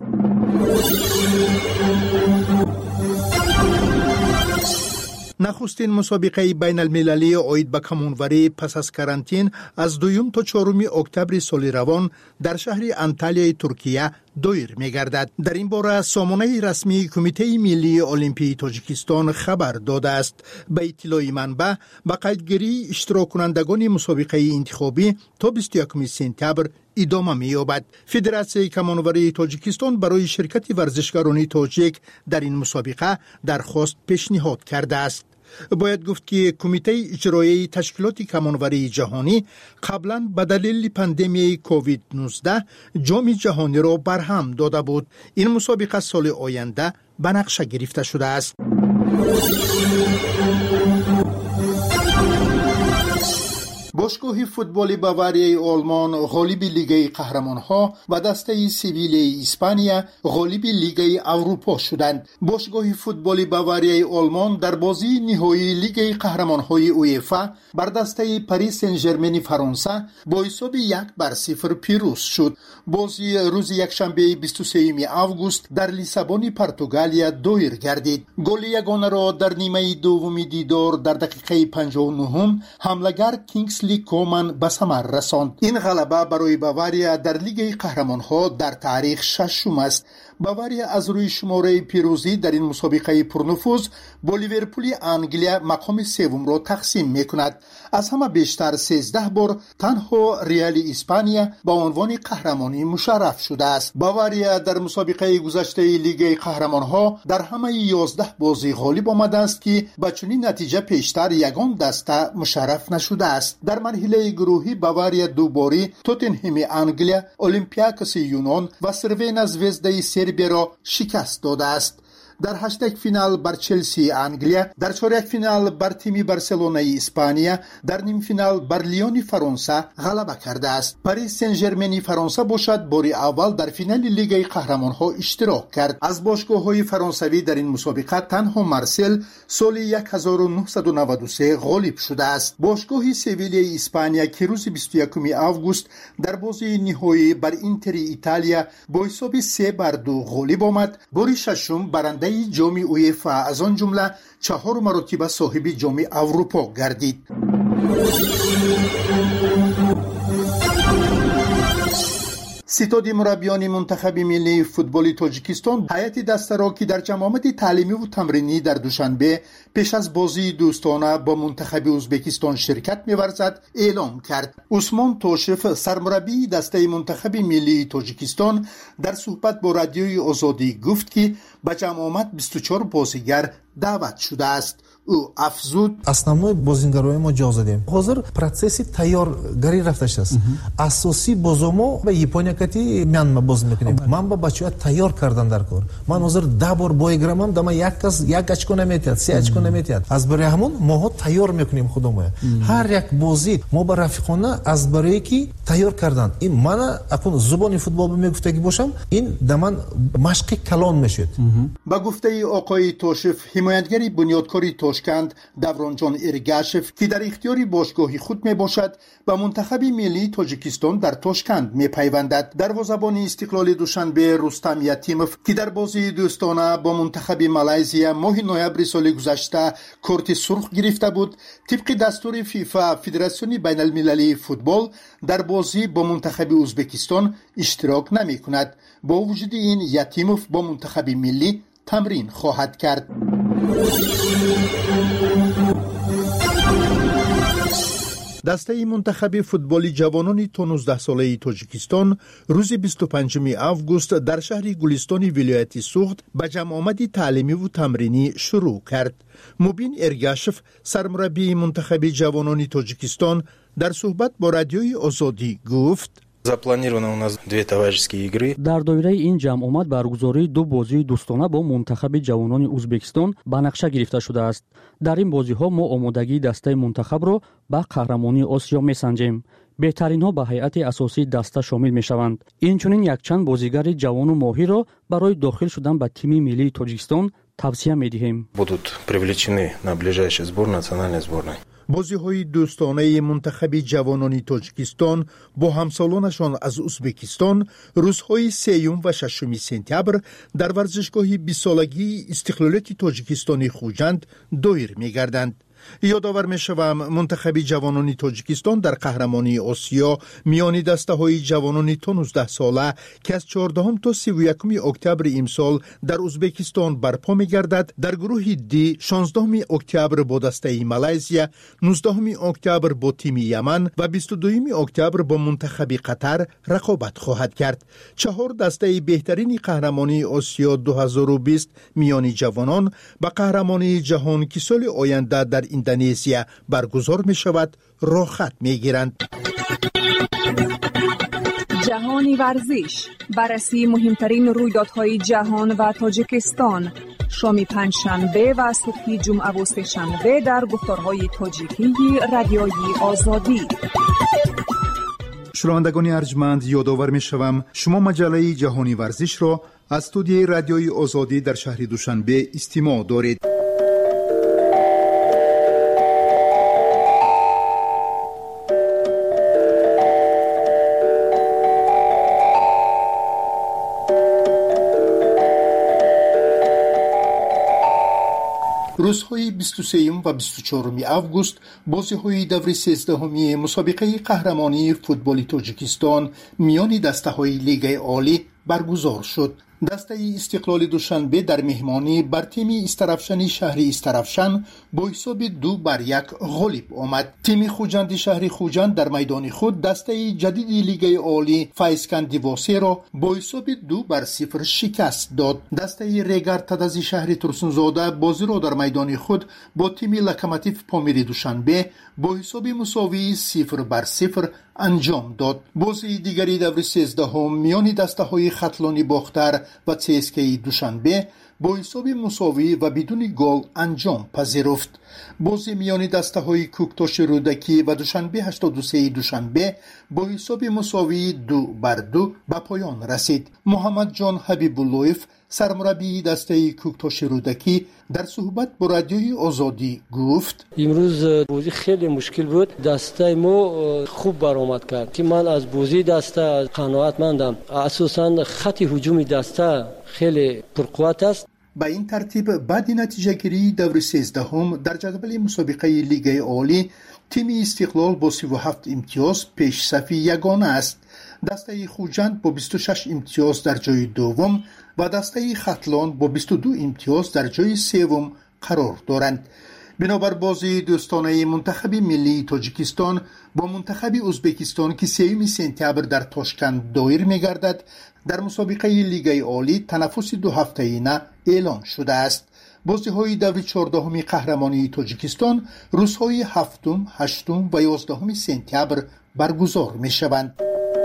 نخستین مسابقه بین المللی عاید به کمانوری پس از کرانتین از 2 تا 4 اکتبر سال روان در شهر انتالیای ترکیه دایر می‌گردد. در این باره سامانه رسمی کمیته ملی المپی تاجیکستان خبر داده است. به اطلاع منبع به قیدگیری اشتراک کنندگان مسابقه انتخابی تا 21 سپتامبر ادامه می‌یابد. فدراسیون کمانوری تاجیکستان برای شرکت ورزشکاران تاجیک در این مسابقه درخواست پیشنهاد کرده است. باید گفت که کمیته اجرایی تشکیلات کمانوری جهانی قبلا به دلیل پاندمی کووید 19 جام جهانی را برهم داده بود. این مسابقه سال آینده به نقشه گرفته شده است. باشگاه فوتبال باواریای آلمان غالب لیگ قهرمان‌ها و دسته سیویل اسپانیا غالب لیگ اروپا شدند. باشگاه فوتبال باواریای آلمان در بازی نهایی لیگ قهرمان‌های اوئفا بر دسته پاریس سن ژرمن فرانسه با حساب 1-0 پیروز شد. بازی روز یکشنبه 23 آگوست در لیسابون پرتغالیا دایر گردید. گل یگانه را در نیمه دوم دیدار در دقیقه 59 حمله‌گر کینگسلی کومن به ثمر رساند. این غلبه برای باواریا در لیگ قهرمان‌ها در تاریخ ششم است. باواریا از روی شماره پیروزی در این مسابقه پرنفوذ با لیورپول انگلیا مقام سوم را تقسیم می‌کند. از همه بیشتر 13 بار تنها ریال اسپانیا با عنوان قهرمانی مشرف شده است. باواریا در مسابقه گذشته لیگ قهرمان‌ها در همه 11 بازی غالب آمده است که با چنین نتیجه پیشتر یگان دسته مشرف نشده است. در مرحله گروهی باواریا دوباره توتنهام انگلیا، اولمپیاکوس یونان و سروینا زvezda سربیا را شکست داده است. در هشتگ فینال بر چلسی انگلیا، در چهارک فینال بر تیم بارسلونای اسپانیا، در نیم فینال بر لیون فرانسه غلبه کرده است. پاریس سن ژرمن فرانسه باشد باری اول در فینال لیگ قهرمان‌ها اشتراک کرد. از باشگاه‌های فرانسوی در این مسابقه تنها مارسل سال 1993 غالب شده است. باشگاه سویل اسپانیا که روز 21 آگوست در بازی نهایی بر اینتر ایتالیا با حساب 3-2 غالب آمد، باری ششم برنده جام اویفا از آن جمله 4 مرتبه صاحب جام اروپا گردید. ستاد مربیان منتخب ملی فوتبال تاجیکستان هیئت دسته را که در جمع تعلیمی و تمرینی در دوشنبه پیش از بازی دوستانه با منتخب ازبکستان شرکت می‌ورزد اعلام کرد. عثمان توشف سرمربی دسته منتخب ملی تاجیکستان در صحبت با رادیوی آزادی گفت که به جمع آمد 24 بازیگر دعوت شده است. او افزود основной бозингарои мо ҷо задем. ҳозир процесси тайёргарӣ рафта шудааст. асосӣ бозомо ба Япония кати Мянма боз мекунем. Ман ба бачаҳо тайёр кардан дар кор. Ман ҳозир 10 бор боигирамам, дама як кас як очко наметиҳад, 3 очко наметиҳад. аз барои ҳамон моҳо тайёр мекунем худомоя. ҳар як бозӣ мо ба рафиқона аз барое ки тайёр кардан. ин мана акун зубони футбол мегуфтагӣ бошам, ин да ман машқи калон мешуд. ба гуфтаи оқои Тошев, ҳимоятгари бунёдкори Тошканд Давронҷон Эргашев که در اختیار باشگاه خود می باشد و منتخب ملی تاجیکستان در تاشکند می پیوندد. دروازه‌بان استقلال دوشنبه رستم یتیموف که در بازی دوستانه با منتخب مالزیا ماه نوامبر سال گذشته کارت سرخ گرفته بود، طبق دستور فیفا فدراسیون بین المللی فوتبال در بازی با منتخب ازبکستان اشتراک نمی کند. با وجود این یتیموف با منتخب ملی تمرین خواهد کرد. دسته منتخب فوتبال جوانان تا 19 ساله تاجیکستان روز 25 آگوست در شهر گلستان ولایت سوخت به جمع آمد تعلیمی و تمرینی شروع کرد. مبین ارگاشف سرمربی منتخب جوانان تاجیکستان در صحبت با رادیوی آزادی گفت запланировано у нас 2 товарищеские игры. дар доираи ин ҷамъомад баргузории 2 бозии дӯстона бо мунтахаби ҷавонони ӯзбекистон ба нақша гирифта шудааст. дар ин бозиҳо мо омодагии дастаи мунтахабро ба қаҳрамонии осиё месанҷем. беҳтаринҳо ба ҳайати асосии даста шомил мешаванд. инчунин якчанд бозигари ҷавону моҳиро барои дохил шудан ба тими миллии тоҷикистон тавсия медиҳем. Будут привлечены на ближайший сбор национальной сборной. بازی‌های دوستانه منتخب جوانان تاجیکستان با همسالانشان از ازبکستان روزهای 3 و 6 سپتامبر در ورزشگاه 20 سالگی استقلالیت تاجیکستان خوجند دایر می‌گردند. یادآور می‌شوم منتخب جوانان تاجیکستان در قهرمانی آسیا میان دسته‌های جوانان تا 19 ساله که از 14 تا 31 اکتبر امسال در ازبکستان برپا می‌گردد در گروه دی 16 اکتبر با دسته مالزیا، 19 اکتبر با تیم یمن و 22 اکتبر با منتخب قطر رقابت خواهد کرد. 4 دسته بهترین قهرمانی آسیا 2020 میان جوانان و قهرمانی جهان که سال آینده در اندونزیا برگزار می شود راه خط می گیرند. جهانی ورزش، بررسی مهمترین رویدادهای جهان و تاجیکستان، شام پنجشنبه و صبح جمعه و سه‌شنبه در گفتارهای تاجیکی رادیوی آزادی. شنوندگان ارجمند، یادآور می شوم شما مجله جهانی ورزش را از استودیوی رادیوی آزادی در شهر دوشنبه استماع دارید. روزهای 23 و 24 آگوست بازی‌های دور 13 مسابقه قهرمانی فوتبال تاجیکستان میان دسته‌های لیگ عالی برگزار شد. دسته استقلال دوشنبه در مهمانی بر تیم استرافشن شهر استرافشن با حساب 2-1 غالب آمد. تیم خوجند شهر خوجند در میدان خود دسته جدید لیگ عالی فایسکند دیواسه را با حساب 2-0 شکست داد. دسته ریگر تدازی شهر ترسونزاده بازی را در میدان خود با تیم لوکوموتیو پامیری دوشنبه با حساب مساوی 0-0 انجام داد. بازی دیگری دور 13 میان دسته های خطلانی باختر و CSKA دوشنبه با حساب مساوی و بدون گل انجام پذیرفت. بازی میان دسته‌های کوکتاش رودکی و دوشنبه 83 دوشنبه با حساب مساوی 2-2 به پایان رسید. محمد جان حبیب‌اللهیف سرمربی دسته کوکتاش رودکی در صحبت با رادیوی آزادی گفت: امروز بازی خیلی مشکل بود. دسته ما خوب برآمد کرد که من از بازی دسته قناعتمندم. اساساً خط هجومی دسته خیلی پرقوت است. به این ترتیب بعد نتیجه گیری دور 13 در جدول مسابقه لیگ عالی تیم استقلال با 37 امتیاز پیش صف یگانه است. دسته خوجند با 26 امتیاز در جای دوم و دسته ختلان با 22 امتیاز در جای سوم قرار دارند. بنابر بازی دوستانه منتخب ملی تاجیکستان با منتخب ازبکستان که 3 سپتامبر در تاشکند دایر می‌گردد، در مسابقه لیگ عالی تنفس 2 هفته‌ای اعلان شده است. بازی‌های دور 14 قهرمانی تاجیکستان روزهای 7، 8 و 11 سپتامبر برگزار می‌شوند.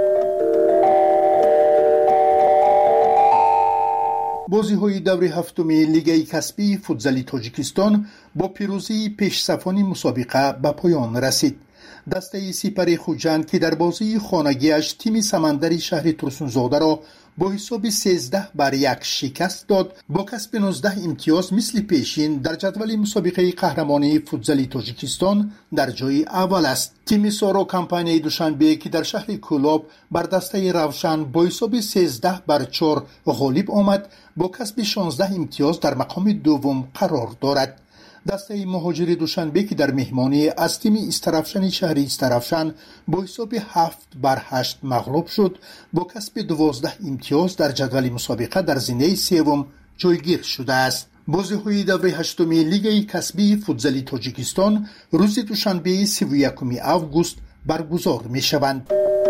بازی‌های دور 7 لیگ کسبی فوتزال تاجیکستان با پیروزی پیش‌صفان مسابقه به پایان رسید. دسته سپر خوجند که در بازی خانگیش تیم سمندری شهر ترسونزاده را با حساب 13-1 شکست داد، با کسب 19 امتیاز مثل پیشین در جدول مسابقه قهرمانی فوتزال تاجیکستان در جای اول است. تیم سارا کمپانی دوشنبه که در شهر کولاب بر دسته روشن با حساب 13-4 غالب آمد، با کسب 16 امتیاز در مقام دوم قرار دارد. دسته مهاجری دوشنبه که در مهمانی از تیم استرافشن شهر استرافشن با حساب 7-8 مغلوب شد، با کسب 12 امتیاز در جدول مسابقه در زینه سوم جایگیر شده است. بازی‌های دور 8 لیگ کسبی فوتزال تاجیکستان روز دوشنبه 31 آگوست برگزار می‌شوند.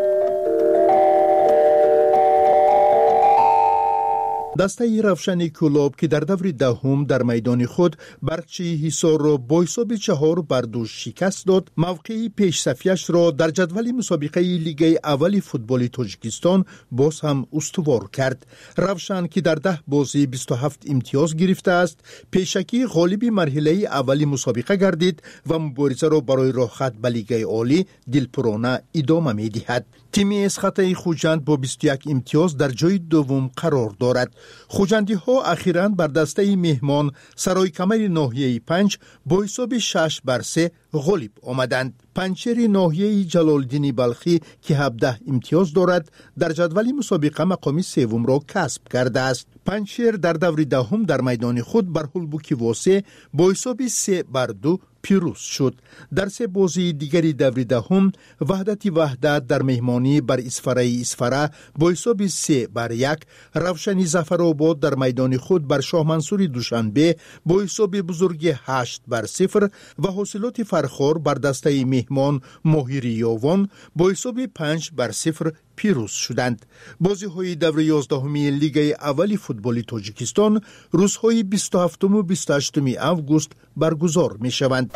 دسته روشن کولاب که در دور دهم در میدان خود برقچی حصار را با حساب 4-2 شکست داد، موقع پیش صفیش را در جدول مسابقه لیگ اول فوتبال تاجیکستان باز هم استوار کرد. روشن که در 10 بازی 27 امتیاز گرفته است، پیشکی غالب مرحله اول مسابقه گردید و مبارزه را برای راحت به لیگ عالی دلپرانه ادامه می‌دهد. تیم اسخط خوجند با 21 امتیاز در جای دوم قرار دارد. خوجندی ها اخیراً بر دسته مهمان سرای کمر ناحیه 5 با حساب 6-3 غالب آمدند. پنچر ناحیه جلالدین بلخی که 17 امتیاز دارد در جدول مسابقه مقام سوم را کسب کرده است. پنچر در دور دهم در میدان خود بر هلبوکی واسه با حساب 3-2 پیروز شد. در 3 بازی دیگری دور دهم وحدت در مهمانی بر اسفره با حساب 3-1، روشنی ظفرآباد در میدان خود بر شاه منصور دوشنبه با حساب بزرگ 8-0 و حاصلات فرخار بر دسته مهمان ماهیری یاوان با حساب 5-0 پیروز شدند. بازی‌های دور 11 لیگ اول فوتبال تاجیکستان روزهای 27 و 28 آگوست برگزار می‌شوند.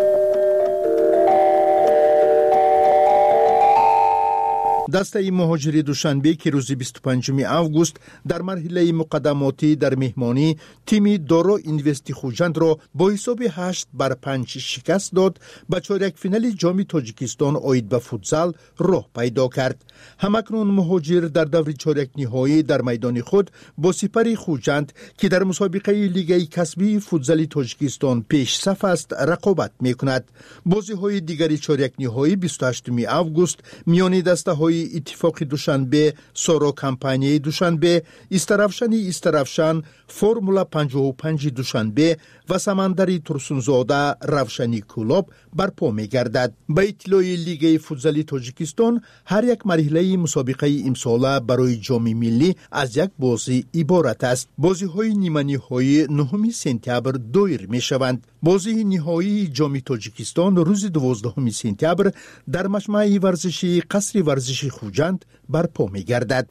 دسته مهاجری دوشنبه که روز 25 آگوست در مرحله مقدماتی در مهمانی تیم دارا اینوستی خوجند را با حساب 8-5 شکست داد، به چهارک فینال جام تاجیکستان آید به فوتزال راه پیدا کرد. همکنون مهاجر در دور چهارک نهایی در میدان خود با سپر خوجند که در مسابقه لیگ کسبی فوتزال تاجیکستان پیش صف است رقابت می‌کند. بازی‌های دیگری چهارک نهایی 28 آگوست میان دسته‌های اتفاق دوشنبه، سارا کمپانی دوشنبه، استرافشن، فرمولا 55 دوشنبه و سمندری ترسونزاده روشنی کولاب برپا می‌گردد. به اطلاع لیگ فوتزال تاجیکستان هر یک مرحله مسابقه امساله برای جام ملی از یک بازی عبارت است. بازی‌های نیمه نهایی 9 سپتامبر دایر می‌شوند. بازی نهایی جام تاجیکستان روز 12 سپتامبر در مجمع ورزشی قصر ورزشی خوجند برپا می‌گردد.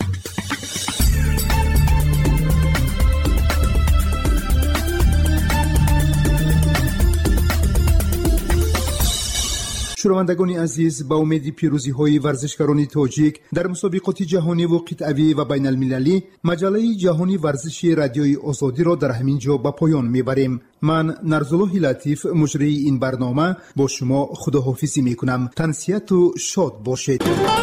شنوندگان عزیز، با امید پیروزی‌های ورزشکاران تاجیک در مسابقات جهانی و قطعی و بین المللی، مجله جهانی ورزشی رادیوی آزادی را در همین جا به پایان میبریم. من نرزالله لطیف مجری این برنامه با شما خداحافظی میکنم. تنسیت و شاد باشید.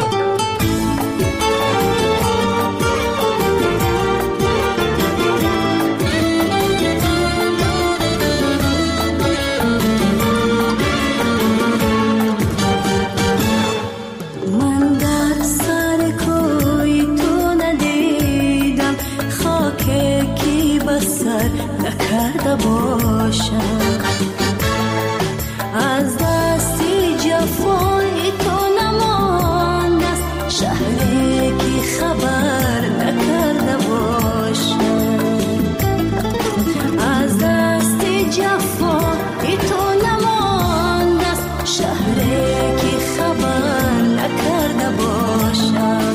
از دستی جفای تو نمانده است، شهری که خبر نکرده باشم. از دستی جفای تو نمانده است، شهری که خبر نکرده باشم.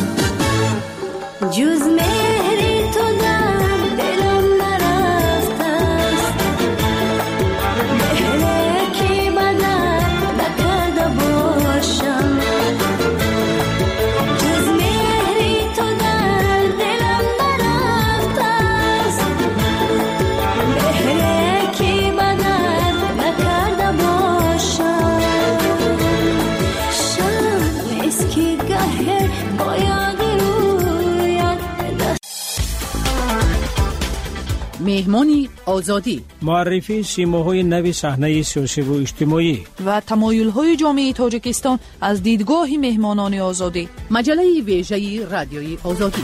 جز مهری تو در دلم نرفته است، مهری که بدر نکرده باشم. جز مهری تو در دلم نرفته است، مهری که بدر نکرده باشم. شب اسکی گهر باید مهمانی آزادی، معرفی سیماهای نو صحنه سیاسی و اجتماعی و تمایل‌های جامعه تاجیکستان از دیدگاه مهمانان آزادی. مجله ویژه رادیوی آزادی.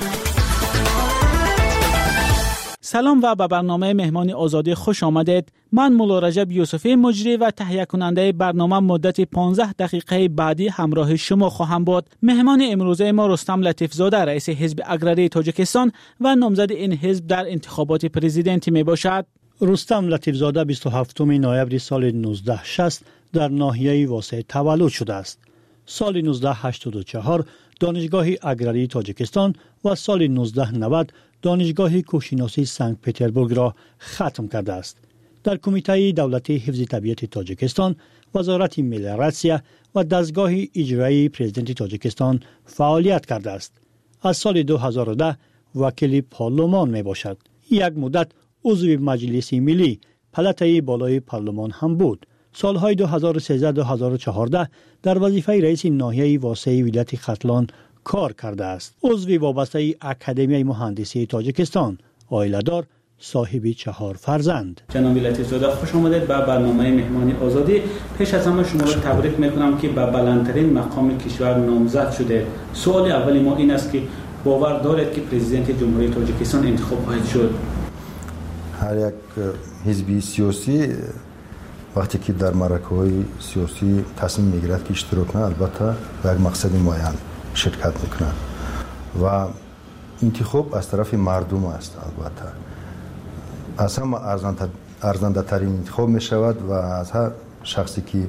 سلام و به برنامه مهمانی آزادی خوش آمدید. من مولا رجب یوسفی مجری و تهیه کننده برنامه مدت 15 دقیقه بعدی همراه شما خواهم بود. مهمان امروزه ما رستم لطیف زاده، رئیس حزب اگراری تاجیکستان و نامزد این حزب در انتخابات پرزیدنتی می باشد. رستم لطیف زاده 27 نوامبر سال 1960 در ناحیه واسه تولد شده است. سال 1984 دانشگاه اگراری تاجیکستان و سال 1990 دانشگاه کوهشناسی سنت پترزبورگ را ختم کرده است. در کمیته دولتی حفظ طبیعت تاجیکستان، وزارت ملیراسیا و دستگاه اجرایی پرزیدنت تاجیکستان فعالیت کرده است. از سال 2010 وکیل پارلمان می باشد. یک مدت عضو مجلس ملی پلته بالای پارلمان هم بود. سالهای 2013-2014 در وظیفه رئیس ناحیه واسع ولایت ختلان کار کرده است. عضو وابسته اکادمی مهندسی تاجیکستان، عائله‌دار، صاحب 4 فرزند. جناب لطیف زاده خوش آمدید به برنامه مهمانی آزادی. پیش از همه شما را تبریک میکنم که به بلندترین مقام کشور نامزد شده. سوال اولی ما این است که باور دارید که پرزیدنت جمهوری تاجیکستان انتخاب خواهد شد؟ هر یک حزبی سیاسی وقتی که در معرکه‌های سیاسی تصمیم میگیرد که اشتراک کنه، البته به یک مقصد معین شرکت میکنه و انتخاب از طرف مردم است. البته از هم ارزنده ترین انتخاب می شود و از هر شخصی که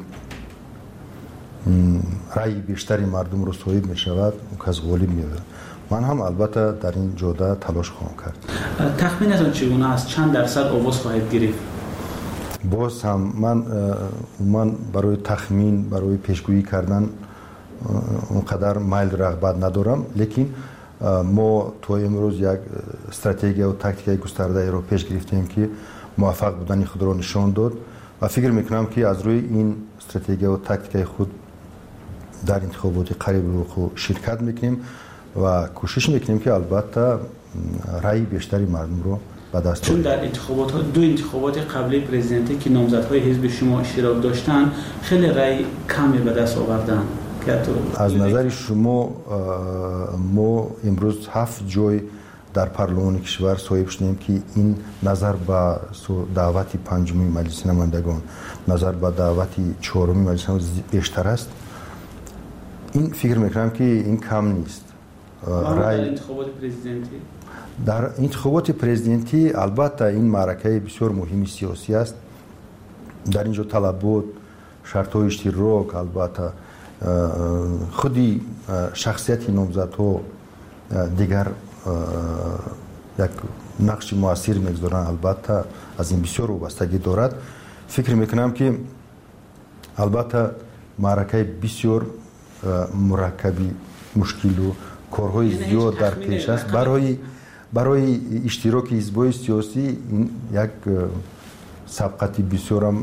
رأی بیشتری مردم رو صاحب می شود اون کس غالب می شود. من هم البته در این جوده تلاش خواهم کرد. تخمینتون چگونه است؟ چند درصد آواز خواهید گرفت؟ باز هم من برای تخمین، برای پیشگویی کردن اونقدر میل رغبت ندارم، لیکن ما تو امروز یک استراتژی و تاکتیک گسترده رو پیش گرفتیم که موفق بودن خود را نشان داد و فکر میکنم که از روی این استراتژی و تاکتیک خود در انتخابات قریب رو شرکت میکنیم و کوشش میکنیم که البته رأی بیشتری مردم رو به دست چون در دو انتخابات قبلی پرزیدنتی که نامزدهای حزب شما اشتراک داشتن خیلی رأی کمی به دست آوردن. از نظر شما ما امروز 7 جای در پارلمان کشور صاحب شدیم که این نظر به دعوت 5 مجلس نمایندگان، نظر به دعوت 4 مجلس بیشتر است. این فکر میکنم که این کم نیست. در انتخابات پرزیدنتی در انتخابات پرزیدنتی البته این معرکه بسیار مهم سیاسی است. در اینجا طلبات، شرط‌های اشتراک، البته خودی شخصیت نامزدها دیگر یک نقش موثر میگذارند. البته از این بسیار وابستگی دارد. فکر میکنم که البته معرکه بسیار مرکبی مشکل و کارهای زیاد در پیش است. برای اشتراک حزب‌های سیاسی این یک سبقتی بسیار هم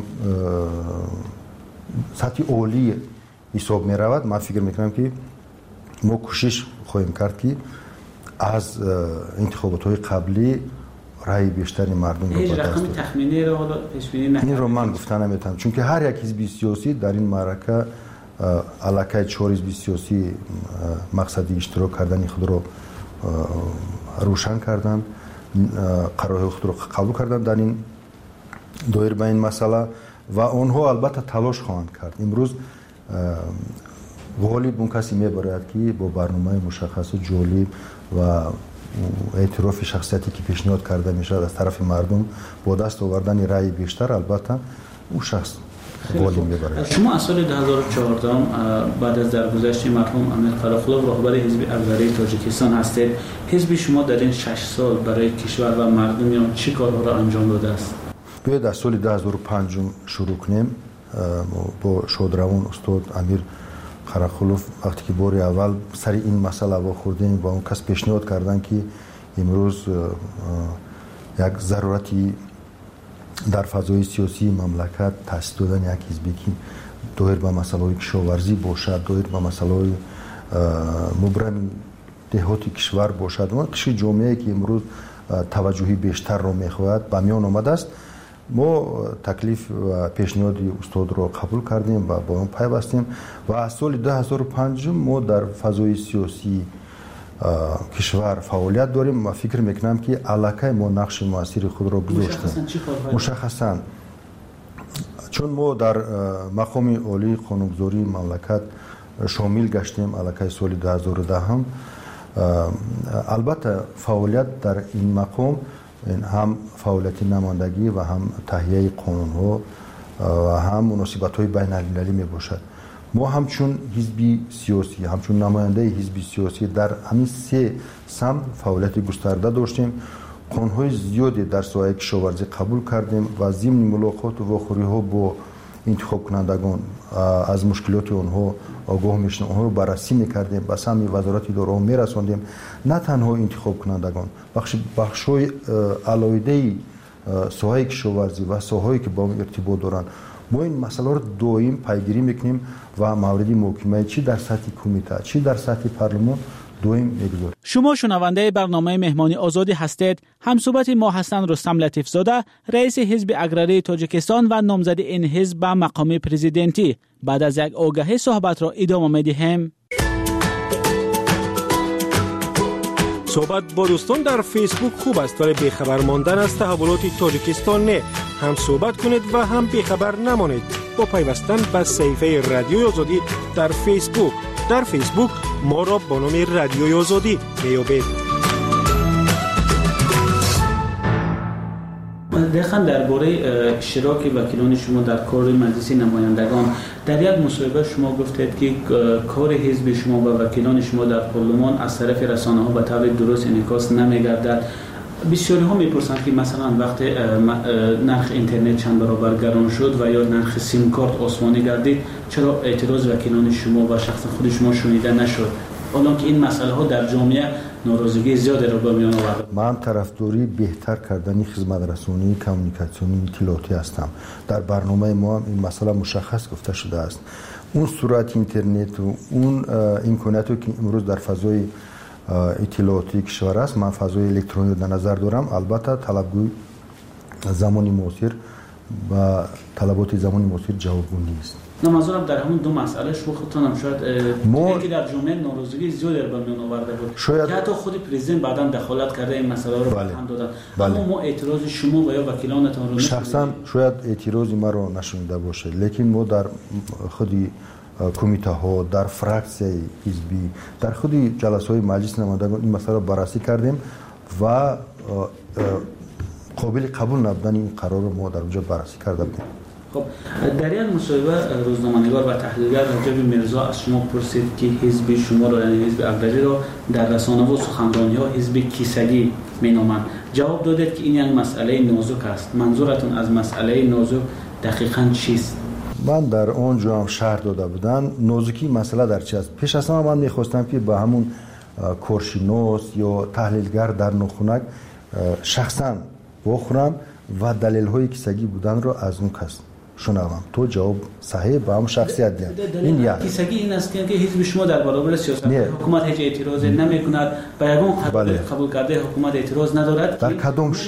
سطح عالی حساب می رود. من فکر میکنم که ما کوشش خواهیم کرد که از انتخابات های قبلی رای بیشتری مردم رو به دست تخمینی رو حالا پیش بینی نکنید. این رو من گفتن نمیتونم، چون که هر یک حزب سیاسی در این معرکه علاقه 4 حزب سیاسی مقصدی اشتراک کردن خود رو روشن کردن، قرارهای خود رو قبول کردن در این دایر به این مسئله و آنها البته تلاش خواهند کرد. امروز غالب اون کسی میباید که با برنامه مشخص جالب و اعتراف شخصیتی که پیشنهاد کرده میشد از طرف مردم با دست آوردن رأی بیشتر، البته اون شخص غالب میباید. شما از سال 2014 بعد از درگذشت مرحوم امیر قراقلو راهبر حزب اقراری تاجیکستان هستید. حزب شما در این 6 سال برای کشور و مردم چه کارها را انجام داده است؟ باید از سال 2005 شروع کنیم. با شادروان استاد امیر قراقلو وقتی که بار اول سر این مسئله با خوردیم و اون کس پیشنهاد کردن که امروز یک ضرورتی در فضای سیاسی مملکت تأسیس دادن یک حزبی که دایر به مسائل کشاورزی باشد، دایر به مسائل مبرم دهات کشور باشد، اون قشر جامعه که امروز توجهی بیشتر رو میخواهد به میان آمده است. ما تکلیف و پیشنهاد استاد رو قبول کردیم و با اون پیوستیم و از سال 2005 ما در فضای سیاسی کشور فعالیت داریم و فکر میکنم که علاقه ما نقش موثر خود را گذاشتیم. مشخصا چون ما در مقام عالی قانونگذاری مملکت شامل گشتیم علاقه سال 2010 هم، البته فعالیت در این مقام هم فعالیت نمایندگی و هم تهیه قانون ها و هم مناسبت های بین المللی می باشد. ما همچون حزبی سیاسی، همچون نماینده حزبی سیاسی در همین 3 سمت فعالیت گسترده داشتیم. قانون های زیادی در ساحه کشاورزی قبول کردیم و ضمن ملاقات و واخوری ها با انتخاب کنندگان از مشکلات آنها آگاه میشدیم، آنها رو بررسی میکردیم، به سمت وزارت اداره ها میرساندیم. نه تنها انتخاب کنندگان، بخش‌های علایده ساحه کشاورزی و ساحه‌ای که با اون ارتباط دارن، ما این مسئله رو دائم پیگیری میکنیم و مورد محاکمه چی در سطح کمیته چی در سطح پارلمان دائم میگذاریم. شما شنونده برنامه مهمانی آزادی هستید. همصحبت ما هستند رستم لطیف زاده، رئیس حزب اقراری تاجیکستان و نامزد این حزب به مقام پرزیدنتی. بعد از یک آگهی صحبت را ادامه میدیم. صحبت با دوستان در فیسبوک خوب است، ولی بیخبر ماندن از تحولات تاجیکستان نه. هم صحبت کنید و هم بیخبر نمانید با پیوستن به صفحه رادیوی آزادی در فیسبوک. در فیسبوک ما را با نام رادیوی آزادی بیابید. دقیقاً درباره اشتراک وکیلان شما در کار مجلس نمایندگان، در یک مصاحبه شما گفتید که کار حزب شما و وکیلان شما در پارلمان از طرف رسانه‌ها به طور درست انعکاس نمی‌گردد. بسیاری ها میپرسند که مثلا وقتی نرخ اینترنت چند برابر گران شد و یا نرخ سیم کارت آسمانی گردید، چرا اعتراض وکیلان شما و شخص خود شما شنیده نشد؟ حالا که این مسئله ها در جامعه ناراضگی زیادی را به میان آورد. من طرفداری بهتر کردن خدمات رسانی، کمیونیکاسیونی، اطلاعاتی هستم. در برنامه ما هم این مسئله مشخص گفته شده است. اون سرعت اینترنت و اون امکاناتی که امروز در فضای اطلاعاتی کشور است، من فضای الکترونیک در نظر دارم. البته طلبگوی زمانی معاصر و طلبات زمانی معاصر جوابگو نیست. منظورم در همون دو مسئله شما خودتان هم شاید که در جامعه ناراضگی زیادی به میان آورده بود، شاید حتی خود پرزیدنت بعداً دخالت کرده این مسئله رو هم دادن. اما ما اعتراض شما و یا وکیلانتان رو شخصا شاید اعتراض ما رو نشنیده باشه، لیکن ما در خودی کمیته ها، در فرکسیه حزبی، در خودی جلسه های مجلس نمایندگان این مسئله رو بررسی کردیم و قابل قبول نبودن این قرار رو ما در اونجا بررسی کرده بودیم. خب در این مصاحبه روزنامه‌نگار و تحلیلگر رجب میرزا از شما پرسید که حزب شما را، یعنی حزب اقراری را، در رسانه و سخنرانی‌ها حزب کیسگی می‌نامند. جواب دادید که این یک مسئله نازک است. منظورتون از مسئله نازک دقیقاً چیست؟ من در اونجا هم شهر داده بودن نازکی مسئله در چی است. پیش از همه من میخواستم که به همون کورشینوس یا تحلیلگر در نخونک شخصا بخورم و دلیل های کیسگی بودن رو از اون کس شنوم. تو جواب صحیح به هم شخصیت دید. این یک کیسگی این است که حزب شما در برابر سیاست حکومت هیچ اعتراض نمیکند و یگان قبول کرده حکومت اعتراض ندارد. در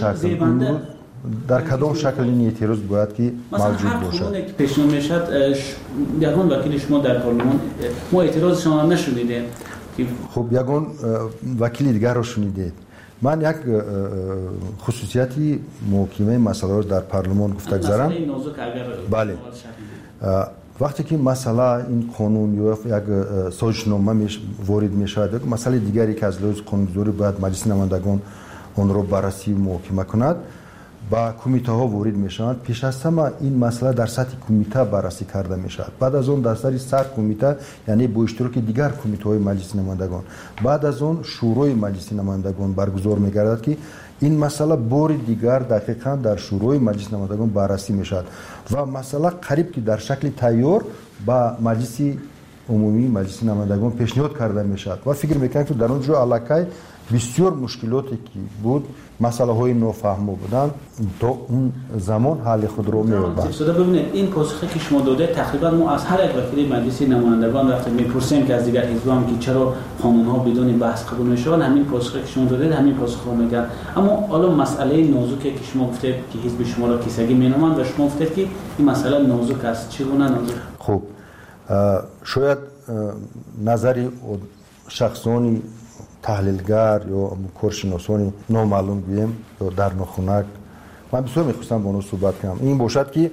کدام شکل این اعتراض باید که موجود باشد؟ مثلا هر که پیشنهاد میشد یگان وکیل شما در پارلمان ما اعتراض شما نشنیدیم. خب یگان وکیل دیگر رو شنیدید. من یک خصوصیتی محکمه مسئله رو در پارلمان گفته گذارم. بله. وقتی که مسئله این قانون یا یک سازشنامه وارد می شود، مسئله دیگری که از لحاظ قانونگذاری باید مجلس نمایندگان اون رو بررسی محکمه کند، با کمیته ها وارد می شوند. پیش از همه این مسئله در سطح کمیته بررسی کرده می شود. بعد از اون در سطح سر کمیته، یعنی با اشتراک دیگر کمیته های مجلس نمایندگان، بعد از اون شورای مجلس نمایندگان برگزار می گردد که این مسئله بار دیگر دقیقاً در شورای مجلس نمایندگان بررسی می شود و مسئله قریب که در شکل تیار با مجلس عمومی مجلس نمایندگان پیشنهاد کرده می شود و فکر می کنم که در اونجا علاقه بسیار مشکلاتی که بود، مسئله های نافهمو بودن، تا اون زمان حل خود رو می‌یابد. ببینید این پاسخی که شما داده تقریبا ما از هر یک وکیل مجلس نمایندگان وقتی میپرسیم که از دیگر حزب‌ها که چرا قانون‌ها بدون بحث قبول میشوند، همین پاسخی که شما داده همین پاسخ رو میگن. اما حالا مسئله نازکی که شما گفتید که حزب شما را کیسگی مینامند و شما گفتید که این مسئله نازک است، چگونه نازک؟ خب شاید نظری شخصانی تحلیلگر یا کورشناسانی نامعلوم بیم یا در نخونک، من بسیار میخواستم با اونو صحبت کنم. این باشد که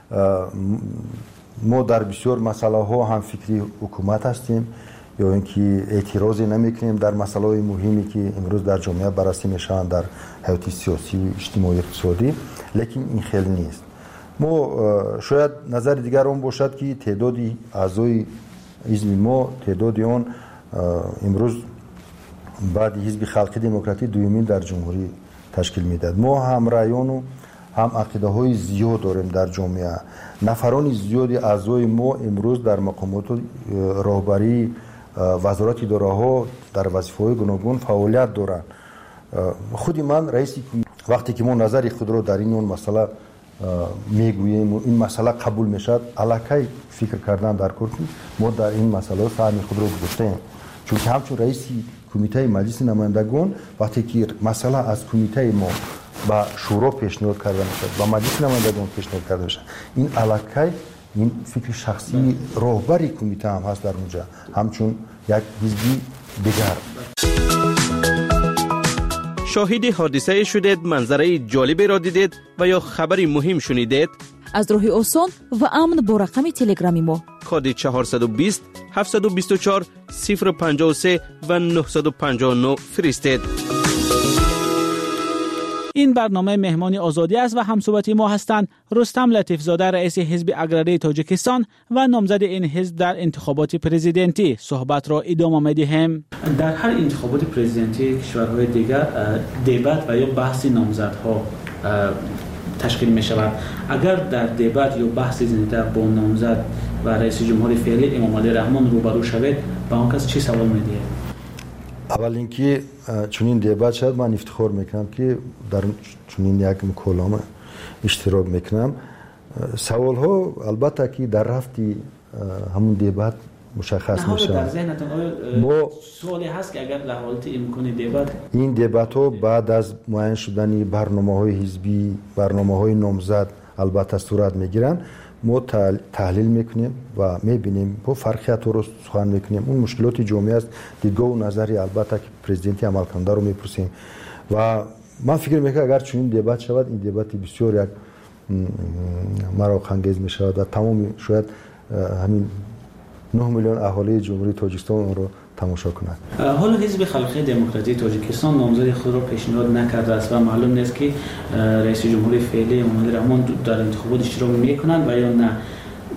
ما در بسیار مسئله ها هم فکری حکومت هستیم یا اینکه اعتراضی نمیکنیم در مسئله های مهمی که امروز در جامعه بررسی میشن در حیات سیاسی و اجتماعی اقتصادی، لیکن این خیلی نیست. ما شاید نظر دیگر اون باشد که تعدادی اعضای حزب ما تعدادی اون امروز بعد حزب خلق دموکراتی دومین در جمهوری تشکیل میداد. ما هم رایان و هم عقیده های زیاد داریم در جامعه. نفران زیادی اعضای ما امروز در مقامات راهبری وزارت اداره ها در وظیفه های گوناگون فعالیت دارند. خودی من رئیس وقتی که ما نظر خود را در این مسئله میگوییم و این مسئله قبول میشد، علاقه فکر کردن در کار ما در این مسئله فهم خود را گذاشتیم. چون که همچون رئیس کمیته مجلس نمایندگان وقتی که مسئله از کمیته ما با شورا پیشنهاد کرده میشد، با مجلس نمایندگان پیشنهاد کرده میشد، این علاقه این فکر شخصی راهبری کمیته هم هست در اونجا، همچون یک حزبی دیگر. شاهد حادثه شدید، منظره جالبی را دیدید و یا خبری مهم شنیدید؟ از راه آسان و امن با رقم تلگرامی ما کد 420 724 053 و 959 فرستید. این برنامه مهمان آزادی است و همصحبتی ما هستند رستم لطیفزاده رئیس حزب اگراری تاجیکستان و نامزد این حزب در انتخابات پرزیدنتی. صحبت را ادامه می‌دهیم. در هر انتخابات پرزیدنتی کشورهای دیگر دیبات و یا بحث نامزدها تشکیل می شود. اگر در دیبات یا بحث زنده با نامزد و رئیس جمهوری فعلی امام علی رحمان روبرو شوید، با اون کس چی سوال می‌دهید؟ اول اینکه چنین دیبات شد، من افتخار میکنم که در چنین یک مکالمه اشتراک میکنم. سوال ها البته که در رفتی همون دیبات مشخص میشه. در ذهنتون ما سوالی هست که اگر در حالت امکان دیبات این دیبات ها بعد از معین شدن برنامه‌های حزبی، برنامه‌های نامزد البته صورت میگیرن، ما تحلیل میکنیم و میبینیم با فرقیت رو سخن میکنیم. اون مشکلات جامعه است، دیدگاه و نظری البته که پرزیدنتی عمل کننده رو میپرسیم و من فکر میکنم اگر چنین دیبات شود، این دیبات بسیار یک مراق انگیز میشود و تمام شاید همین 9 میلیون اهالی جمهوری تاجیکستان اون رو تماشا کنند. حالا حزب خلق دموکراتی تاجیکستان نامزد خود را پیشنهاد نکرده است و معلوم نیست که رئیس جمهوری فعلی امام علی رحمان در انتخابات اشتراک میکنند و یا نه.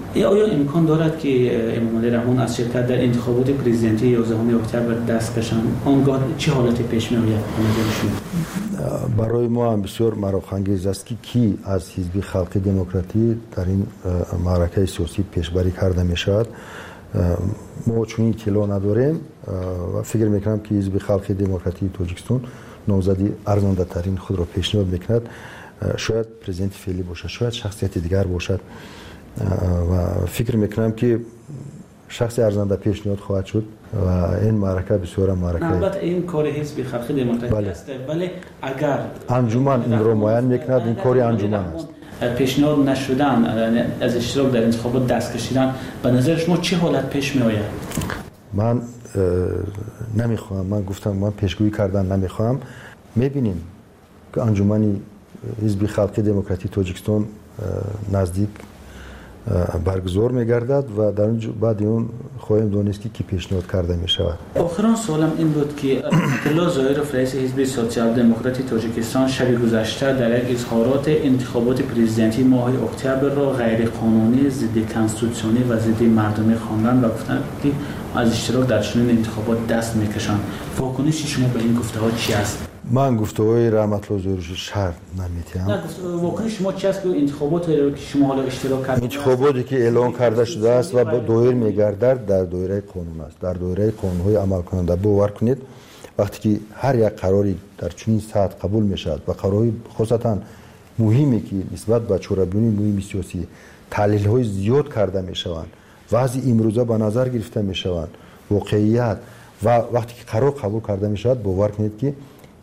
آیا امکان دارد که امام علی رحمان از شرکت در انتخابات پرزیدنتی 11 اکتبر دست کشند؟ آنگاه چه حالتی پیش می‌آید به نظر شما؟ برای ما هم بسیار مراقب‌انگیز است که کی از حزب خلق دموکراتی در این معرکه سیاسی پیشبری کرده می‌شود. ما چون اطلاع نداریم و فکر می‌کنم که حزب خلق دموکراتی تاجیکستان نامزدی ارزنده ترین خود را پیشنهاد می‌کند. شاید پرزیدنت فعلی باشد، شاید شخصیت دیگر باشد و فکر میکنم که شخص ارزنده پیشنهاد خواهد شد و این معرکه بسیار معرکه. البته این کار حزب خلق دموکراتی است، ولی اگر انجمن این رو معین میکند، این کاری انجمن است. پیشنهاد نشدن از اشتراک در انتخابات دست کشیدن، به نظر شما چه حالت پیش می آید؟ من نمیخوام، من گفتم من پیشگویی کردن نمیخوام. میبینیم که انجمن حزب خلق دموکراتی تاجیکستان نزدیک برگزار میگردد و در بعد اون خواهیم دانست که پیشنهاد کرده می شود. آخران سوالم این بود که عبدالله ظاهرов رئیس حزب سوسیال دموکراتی تاجیکستان شب گذشته در یک اظهارات انتخابات پرزیدنتی ماه اکتبر را غیر قانونی، ضد کنستیتوسیونی و ضد مردمی خواندند و گفتند که از اشتراک در چنین انتخابات دست میکشند. واکنش شما به این گفته‌ها چی است؟ من گفته‌های رحمت الله ظاهری شرط نمی‌تونم. نه، واکنش شما چی است که انتخابات که شما حالا اشتراک کردید؟ انتخاباتی که اعلان کرده شده است و دایر می‌گردد در دایره قانون است، در دایره قانون‌های عمل کننده. باور کنید وقتی که هر یک قراری در چنین سطح قبول می‌شود و قرارهای خاصتاً مهمی که نسبت به چهره‌بینی مهم سیاسی تحلیل‌های زیاد کرده می‌شوند، وضع امروزه به نظر گرفته می‌شوند، واقعیت و وقتی که قرار قبول کرده می‌شود، باور کنید که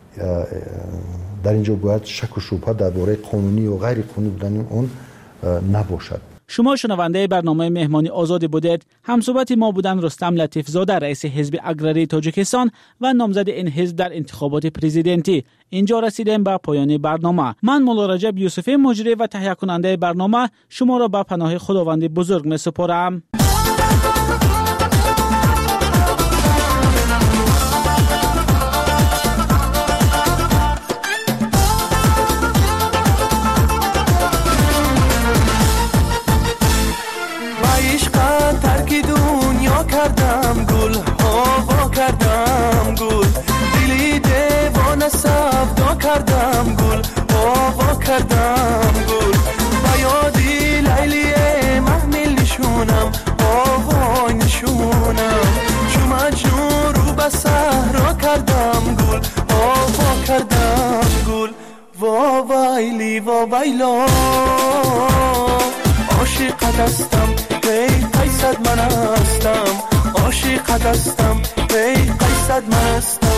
در اینجا باید شک و شبهه درباره قانونی و غیر قانونی بودن اون نباشد. شما شنونده برنامه مهمانی آزاد بودید. همصحبت ما بودن رستم لطیف زاده، رئیس حزب اگراری تاجیکستان و نامزد این حزب در انتخابات پرزیدنتی. اینجا رسیدیم به پایان برنامه. من مولا رجب یوسفی مجری و تهیه کننده برنامه شما را به پناه خداوند بزرگ می‌سپارم. کردم گل هوا کردم گل دلی دیوانه سودا کردم گل هوا کردم گل و یادی لیلی محمل نشونم هوا نشونم چو مجنون رو به صحرا کردم گل هوا کردم گل وا ویلی وا ویلا عاشقت هستم قیصد من هستم عاشقت هستم قیصد من هستم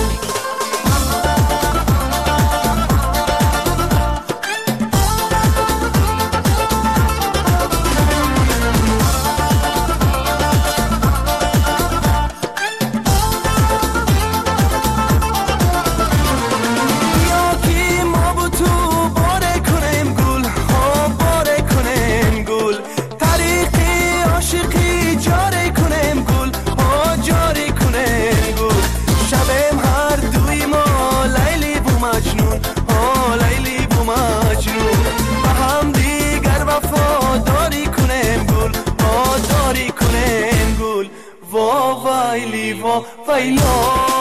ویلا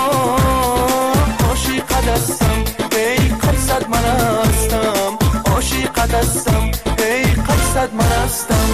عاشقت هستم قیصد من هستم عاشقت هستم قیصد من هستم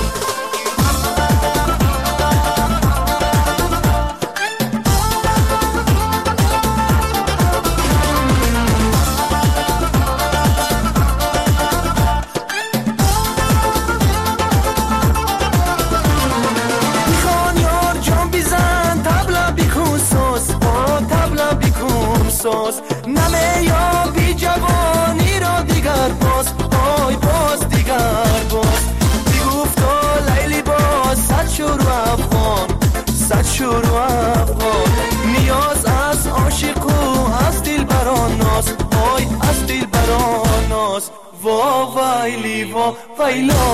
نمه یا بی جوانی را دیگر باز آی باز دیگر باز دیگفتا لیلی باز صد شروع افغان صد شروع افغان نیاز از عاشق و از دل بران ناز آی از دل بران ناز وا ویلی وا ویلا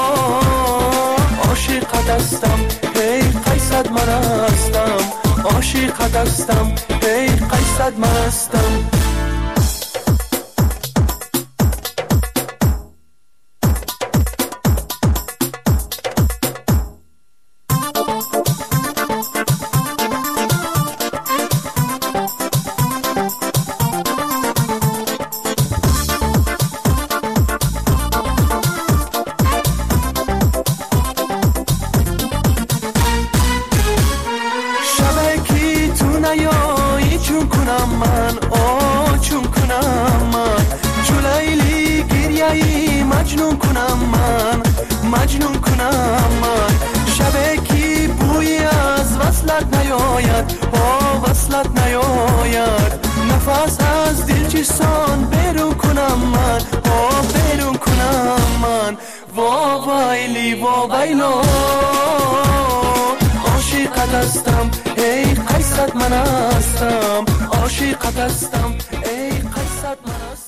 عاشقت هستم قیصد من هستم عاشقت هستم قیصد من هستم مجنون کنم من مجنون کنم من شبه کی بوی از وصلت نیاید وصلت نیاید نفس از دل چیستان بیرون کنم من بیرون کنم من وایلی وایلا عاشقت هستم ای قیصت من هستم عاشقت هستم ای قیصت من هستم